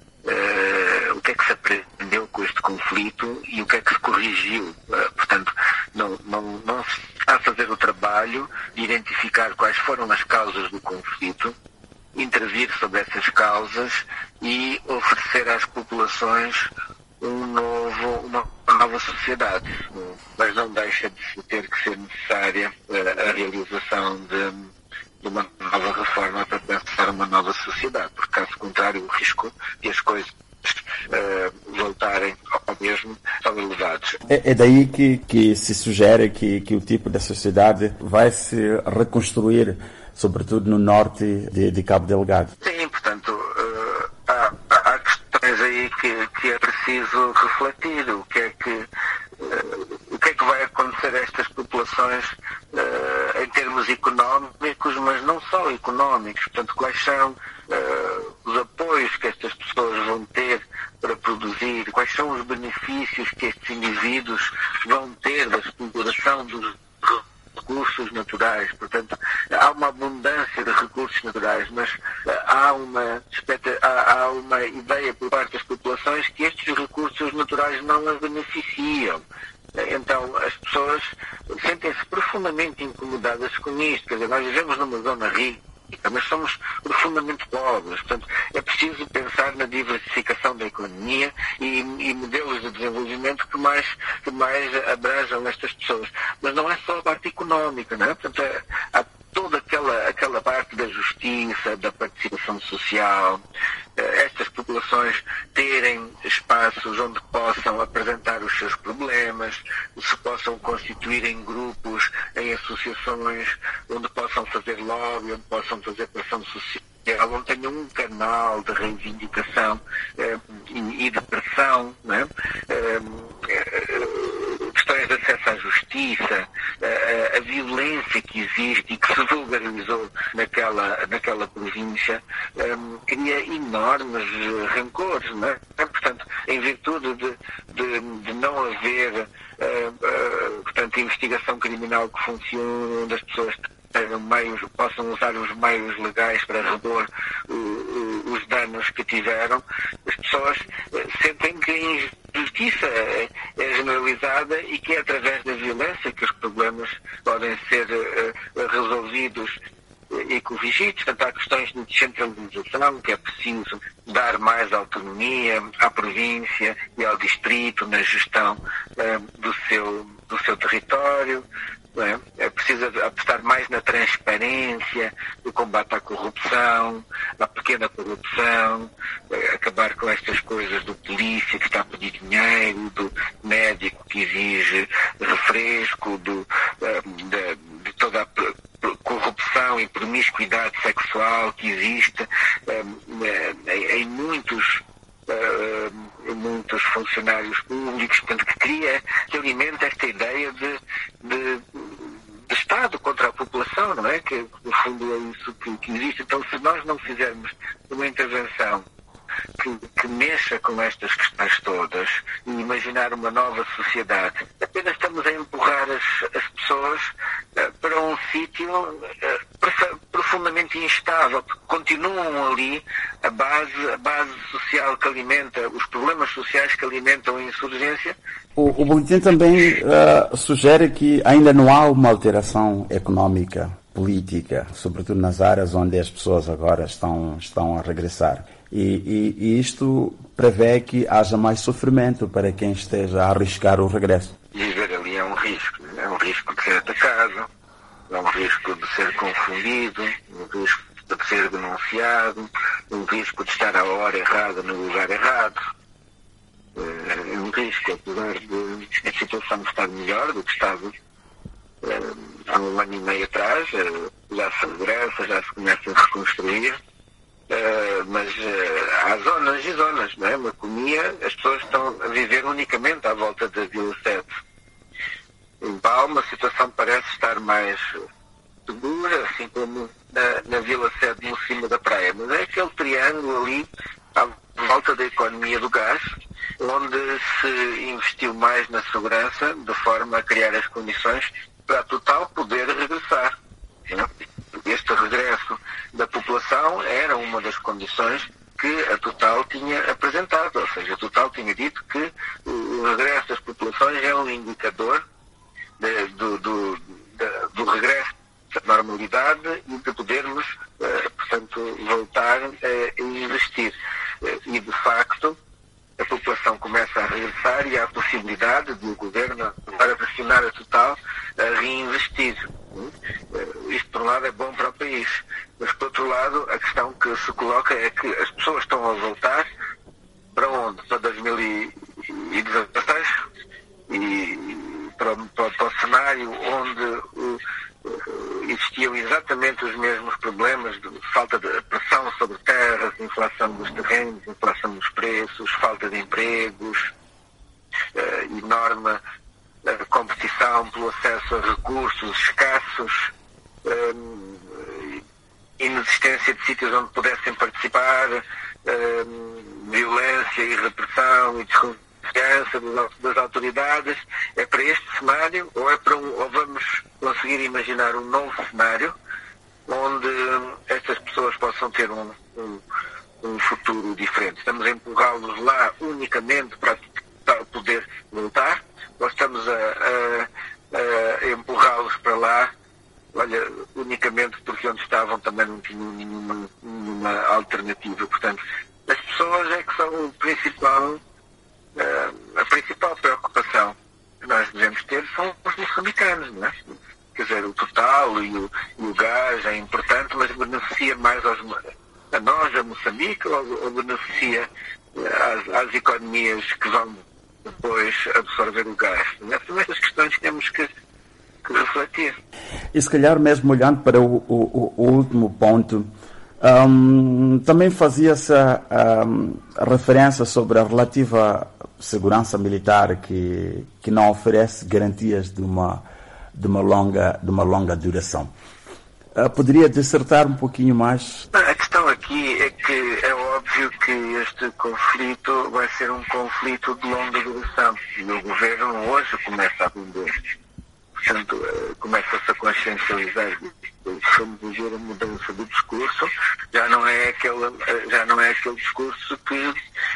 uh, o que é que se aprendeu com este conflito e o que é que se corrigiu. Uh, portanto, não, não, não se está a fazer o trabalho de identificar quais foram as causas do conflito, intervir sobre essas causas e oferecer às populações um novo, uma nova sociedade. Mas não deixa de ter que ser necessária a realização de, de uma nova reforma para pensar uma nova sociedade, porque caso contrário o risco de as coisas Uh, voltarem ao mesmo são elevados. É, é daí que, que se sugere que, que o tipo de sociedade vai se reconstruir, sobretudo no norte de, de Cabo Delgado. Sim, portanto, uh, há, há questões aí que, que é preciso refletir. O que é que, uh, o que é que vai acontecer a estas populações uh, em termos económicos, mas não só económicos. Portanto, quais são Uh, os apoios que estas pessoas vão ter para produzir, quais são os benefícios que estes indivíduos vão ter da exploração dos recursos naturais. Portanto, há uma abundância de recursos naturais, mas uh, há, uma, há, há uma ideia por parte das populações que estes recursos naturais não as beneficiam. Então, as pessoas sentem-se profundamente incomodadas com isto. Quer dizer, nós vivemos numa zona rica, mas somos profundamente pobres. Portanto, é preciso pensar na diversificação da economia e, e modelos de desenvolvimento que mais, que mais abranjam estas pessoas. Mas não é só a parte económica, não é? Portanto, é, há toda aquela, aquela parte da justiça, da participação social, estas populações terem espaços onde possam apresentar os seus problemas, se possam constituir em grupos, em associações, onde possam fazer lobby, onde possam fazer pressão social, onde tenham um canal de reivindicação eh, e, e de pressão, né? eh, eh, questões de acesso à justiça, eh, a violência que existe e que se vulgarizou naquela, naquela província, eh, cria enormes rancores, não é? Portanto, em virtude de, de, de não haver uh, uh, portanto, investigação criminal que funcione, onde as pessoas tenham meios, possam usar os meios legais para repor uh, uh, os danos que tiveram, as pessoas uh, sentem que a injustiça é, é generalizada e que é através da violência que os problemas podem ser uh, resolvidos e corrigidos. Portanto, há questões de descentralização, que é preciso dar mais autonomia à província e ao distrito na gestão uh, do, seu, do seu território. É? É preciso apostar mais na transparência, no combate à corrupção, à pequena corrupção, acabar com estas coisas do polícia que está a pedir dinheiro, do médico que exige refresco, do, de, de toda a corrupção e promiscuidade sexual que existe em muitos funcionários públicos, portanto, que cria, que alimenta esta ideia de, de, de Estado contra a população, não é? Que, no fundo, é isso que, que existe. Então, se nós não fizermos uma intervenção que, que mexa com estas questões todas e imaginar uma nova sociedade, apenas estamos a empurrar as, as pessoas uh, para um sítio uh, profundamente instável, porque continuam ali a base, a base social que alimenta, os problemas sociais que alimentam a insurgência. O, o boletim também uh, sugere que ainda não há uma alteração económica, política, sobretudo nas áreas onde as pessoas agora estão, estão a regressar. E, e, e isto prevê que haja mais sofrimento para quem esteja a arriscar o regresso. Viver ali é um risco. É um risco de ser atacado, é um risco de ser confundido, um risco de ser denunciado, um risco de estar à hora errada no lugar errado. É um risco, apesar de a situação estar melhor do que estava há um ano e meio atrás, já se regressa, já se começa a reconstruir. Uh, mas uh, há zonas e zonas, não é? Maconia, as pessoas estão a viver unicamente à volta da Vila sete. Em Palma, a situação parece estar mais segura, assim como na, na Vila sete, no cimo da praia. Mas é aquele triângulo ali, à volta da economia do gás, onde se investiu mais na segurança, de forma a criar as condições para a Total poder regressar. Não é? Este regresso da população era uma das condições que a Total tinha apresentado, ou seja, a Total tinha dito que o regresso das populações é um indicador de, do, do, de, do regresso da normalidade e de podermos, eh, portanto, voltar eh, a investir. E, de facto, a população começa a regressar e há a possibilidade de o governo, para pressionar a Total, a reinvestir. Isto, por um lado, é bom para o país, mas, por outro lado, a questão que se coloca é que as pessoas estão a voltar para onde? Para dois mil e dezasseis e para, para, para o cenário onde uh, uh, existiam exatamente os mesmos problemas de falta de pressão sobre terras, inflação dos terrenos, inflação dos preços, falta de empregos, uh, enorme a competição pelo acesso a recursos escassos, um, inexistência de sítios onde pudessem participar, um, violência e repressão e desconfiança das, das autoridades. É para este cenário ou, é para um, ou vamos conseguir imaginar um novo cenário onde um, estas pessoas possam ter um, um, um futuro diferente? Estamos a empurrá-los lá unicamente para poder voltar? Nós estamos a, a, a empurrá-los para lá, olha, unicamente porque onde estavam também não tinham nenhuma, nenhuma alternativa. Portanto, as pessoas é que são o principal, a principal preocupação que nós devemos ter são os moçambicanos, não é? Quer dizer, o Total e o, e o gás é importante, mas beneficia mais aos, a nós, a Moçambique, ou, ou beneficia às, às economias que vão depois absorver o gás. São estas questões que temos que, que refletir. E se calhar mesmo olhando para o, o, o último ponto, um, também fazia-se um, a referência sobre a relativa segurança militar que, que não oferece garantias de uma, de uma, longa, de uma longa duração. Uh, poderia dissertar um pouquinho mais? A questão aqui é que é óbvio que este conflito vai ser um conflito de longa duração e o governo hoje começa a vender. Portanto, uh, começa-se a consciencializar. Estamos a ver a mudança do discurso. Já não é aquele, uh, já não é aquele discurso que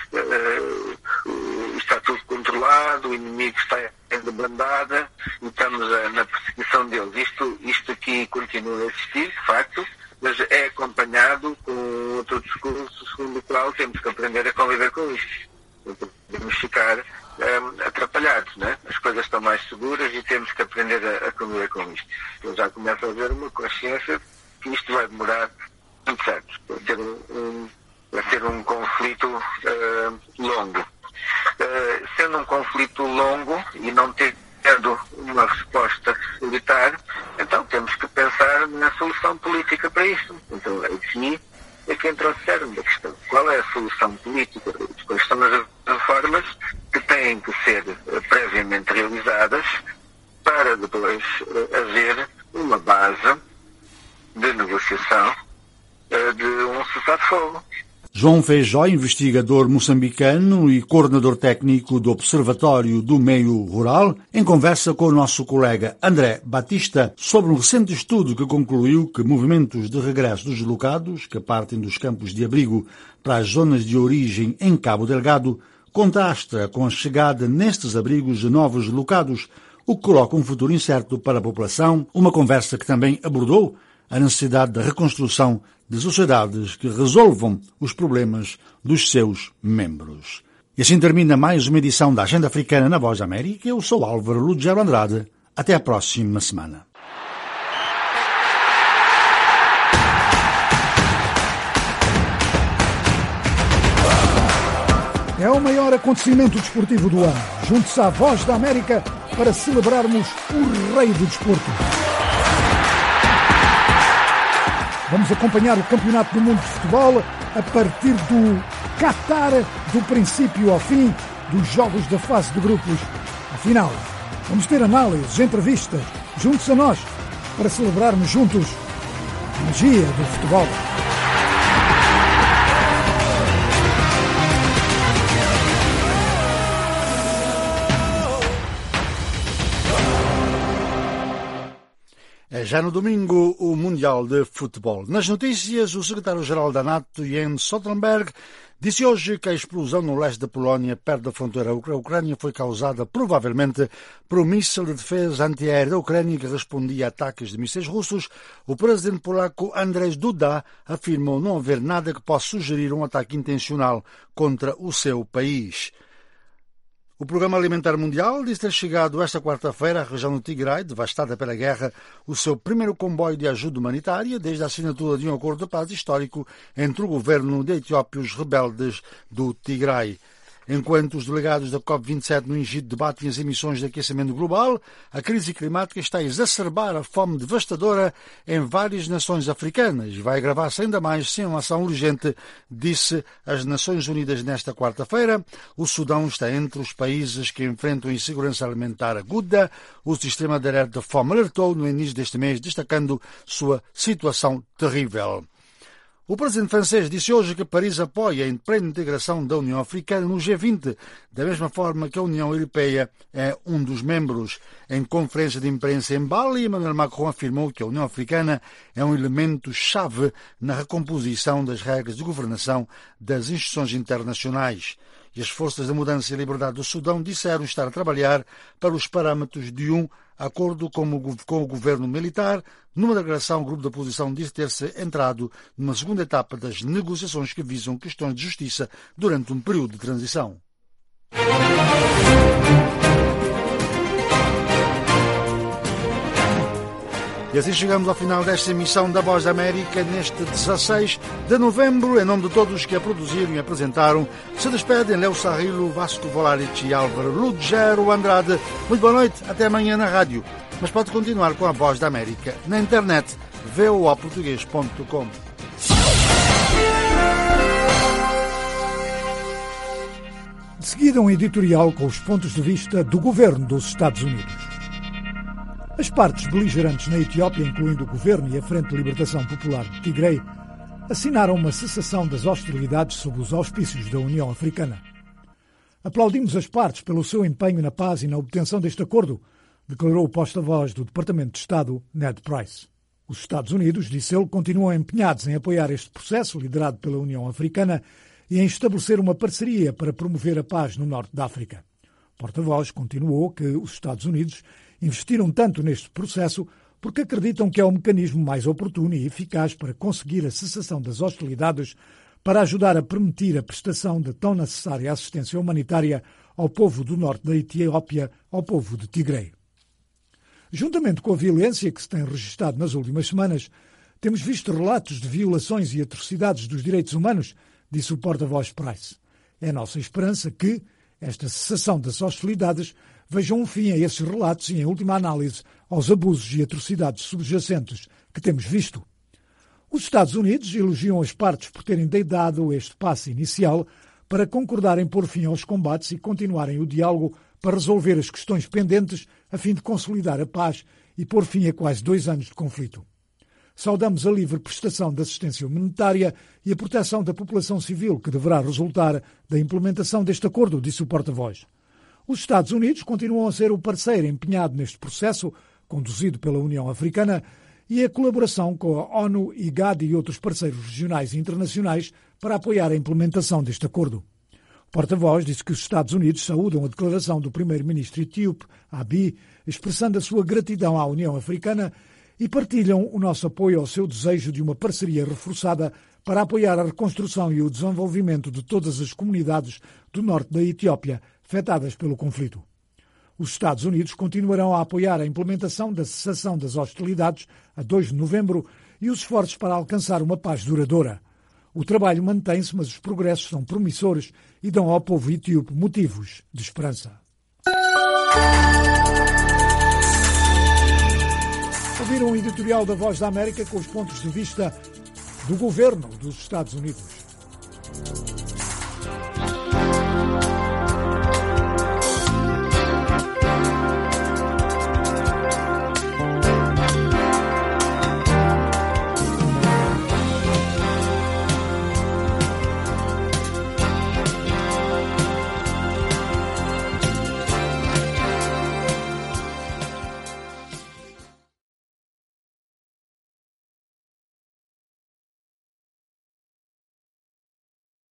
uh, está tudo controlado, o inimigo está em debandada e estamos uh, na perseguição deles. Isto, isto aqui continua a existir, de facto, mas é acompanhado com outro discurso segundo o qual temos que aprender a conviver com isto. Não podemos ficar um, atrapalhados, né? As coisas estão mais seguras e temos que aprender a, a conviver com isto. Eu já começo a haver uma consciência que isto vai demorar muito certo. Vai ser um, um, vai ser um conflito uh, longo. Uh, sendo um conflito longo e não tendo uma resposta militar, então temos que pensar na solução política para isto. Então, aqui é que entra ao cerne da questão. Qual é a solução política? Quais são as reformas que têm que ser previamente realizadas para depois haver uma base de negociação de um cessar-fogo. João Feijó, investigador moçambicano e coordenador técnico do Observatório do Meio Rural, em conversa com o nosso colega André Batista sobre um recente estudo que concluiu que movimentos de regresso dos deslocados, que partem dos campos de abrigo para as zonas de origem em Cabo Delgado, contrasta com a chegada nestes abrigos de novos deslocados, o que coloca um futuro incerto para a população. Uma conversa que também abordou a necessidade da reconstrução de sociedades que resolvam os problemas dos seus membros. E assim termina mais uma edição da Agenda Africana na Voz da América. Eu sou Álvaro Lugero Andrade. Até a próxima semana. É o maior acontecimento desportivo do ano. Junte-se à Voz da América para celebrarmos o rei do desporto. Vamos acompanhar o Campeonato do Mundo de Futebol a partir do Qatar, do princípio ao fim, dos jogos da fase de grupos. Afinal, vamos ter análises, entrevistas. Junte-se a nós para celebrarmos juntos a magia do futebol. É já no domingo o Mundial de Futebol. Nas notícias, o secretário-geral da NATO, Jens Stoltenberg, disse hoje que a explosão no leste da Polónia, perto da fronteira da Ucrânia, foi causada provavelmente por um míssil de defesa antiaérea da Ucrânia que respondia a ataques de mísseis russos. O presidente polaco Andrzej Duda afirmou não haver nada que possa sugerir um ataque intencional contra o seu país. O Programa Alimentar Mundial diz ter chegado esta quarta-feira à região do Tigray, devastada pela guerra, o seu primeiro comboio de ajuda humanitária desde a assinatura de um acordo de paz histórico entre o governo da Etiópia e os rebeldes do Tigray. Enquanto os delegados da COP vinte e sete no Egito debatem as emissões de aquecimento global, a crise climática está a exacerbar a fome devastadora em várias nações africanas e vai agravar-se ainda mais sem uma ação urgente, disse as Nações Unidas nesta quarta-feira. O Sudão está entre os países que enfrentam insegurança alimentar aguda. O Sistema de Alerta de Fome alertou no início deste mês, destacando sua situação terrível. O presidente francês disse hoje que Paris apoia a plena integração da União Africana no G vinte, da mesma forma que a União Europeia é um dos membros. Em conferência de imprensa em Bali, Emmanuel Macron afirmou que a União Africana é um elemento-chave na recomposição das regras de governação das instituições internacionais. E as forças da mudança e liberdade do Sudão disseram estar a trabalhar para os parâmetros de um acordo com o, com o governo militar. Numa declaração, o grupo da oposição disse ter-se entrado numa segunda etapa das negociações que visam questões de justiça durante um período de transição. E assim chegamos ao final desta emissão da Voz da América neste dezasseis de novembro. Em nome de todos que a produziram e apresentaram, se despedem Léo Sarrilo, Vasco Volaric e Álvaro Lugero Andrade. Muito boa noite, até amanhã na rádio. Mas pode continuar com a Voz da América na internet, v o a português ponto com. De seguida, um editorial com os pontos de vista do governo dos Estados Unidos. As partes beligerantes na Etiópia, incluindo o governo e a Frente de Libertação Popular de Tigray, assinaram uma cessação das hostilidades sob os auspícios da União Africana. Aplaudimos as partes pelo seu empenho na paz e na obtenção deste acordo, declarou o porta-voz do Departamento de Estado, Ned Price. Os Estados Unidos, disse ele, continuam empenhados em apoiar este processo liderado pela União Africana e em estabelecer uma parceria para promover a paz no norte da África. O porta-voz continuou que os Estados Unidos investiram tanto neste processo porque acreditam que é o mecanismo mais oportuno e eficaz para conseguir a cessação das hostilidades para ajudar a permitir a prestação da tão necessária assistência humanitária ao povo do norte da Etiópia, ao povo de Tigray. Juntamente com a violência que se tem registrado nas últimas semanas, temos visto relatos de violações e atrocidades dos direitos humanos, disse o porta-voz Price. É nossa esperança que esta cessação das hostilidades veja um fim a esses relatos e, em última análise, aos abusos e atrocidades subjacentes que temos visto. Os Estados Unidos elogiam as partes por terem dado este passo inicial para concordarem pôr fim aos combates e continuarem o diálogo para resolver as questões pendentes a fim de consolidar a paz e pôr fim a quase dois anos de conflito. Saudamos a livre prestação de assistência humanitária e a proteção da população civil que deverá resultar da implementação deste acordo, disse o porta-voz. Os Estados Unidos continuam a ser o parceiro empenhado neste processo, conduzido pela União Africana, e a colaboração com a ONU, I G A D e outros parceiros regionais e internacionais para apoiar a implementação deste acordo. O porta-voz disse que os Estados Unidos saúdam a declaração do primeiro-ministro etíope, Abiy, expressando a sua gratidão à União Africana e partilham o nosso apoio ao seu desejo de uma parceria reforçada para apoiar a reconstrução e o desenvolvimento de todas as comunidades do norte da Etiópia afetadas pelo conflito. Os Estados Unidos continuarão a apoiar a implementação da cessação das hostilidades a dois de novembro e os esforços para alcançar uma paz duradoura. O trabalho mantém-se, mas os progressos são promissores e dão ao povo etíope motivos de esperança. Ouviram um editorial da Voz da América com os pontos de vista do governo dos Estados Unidos.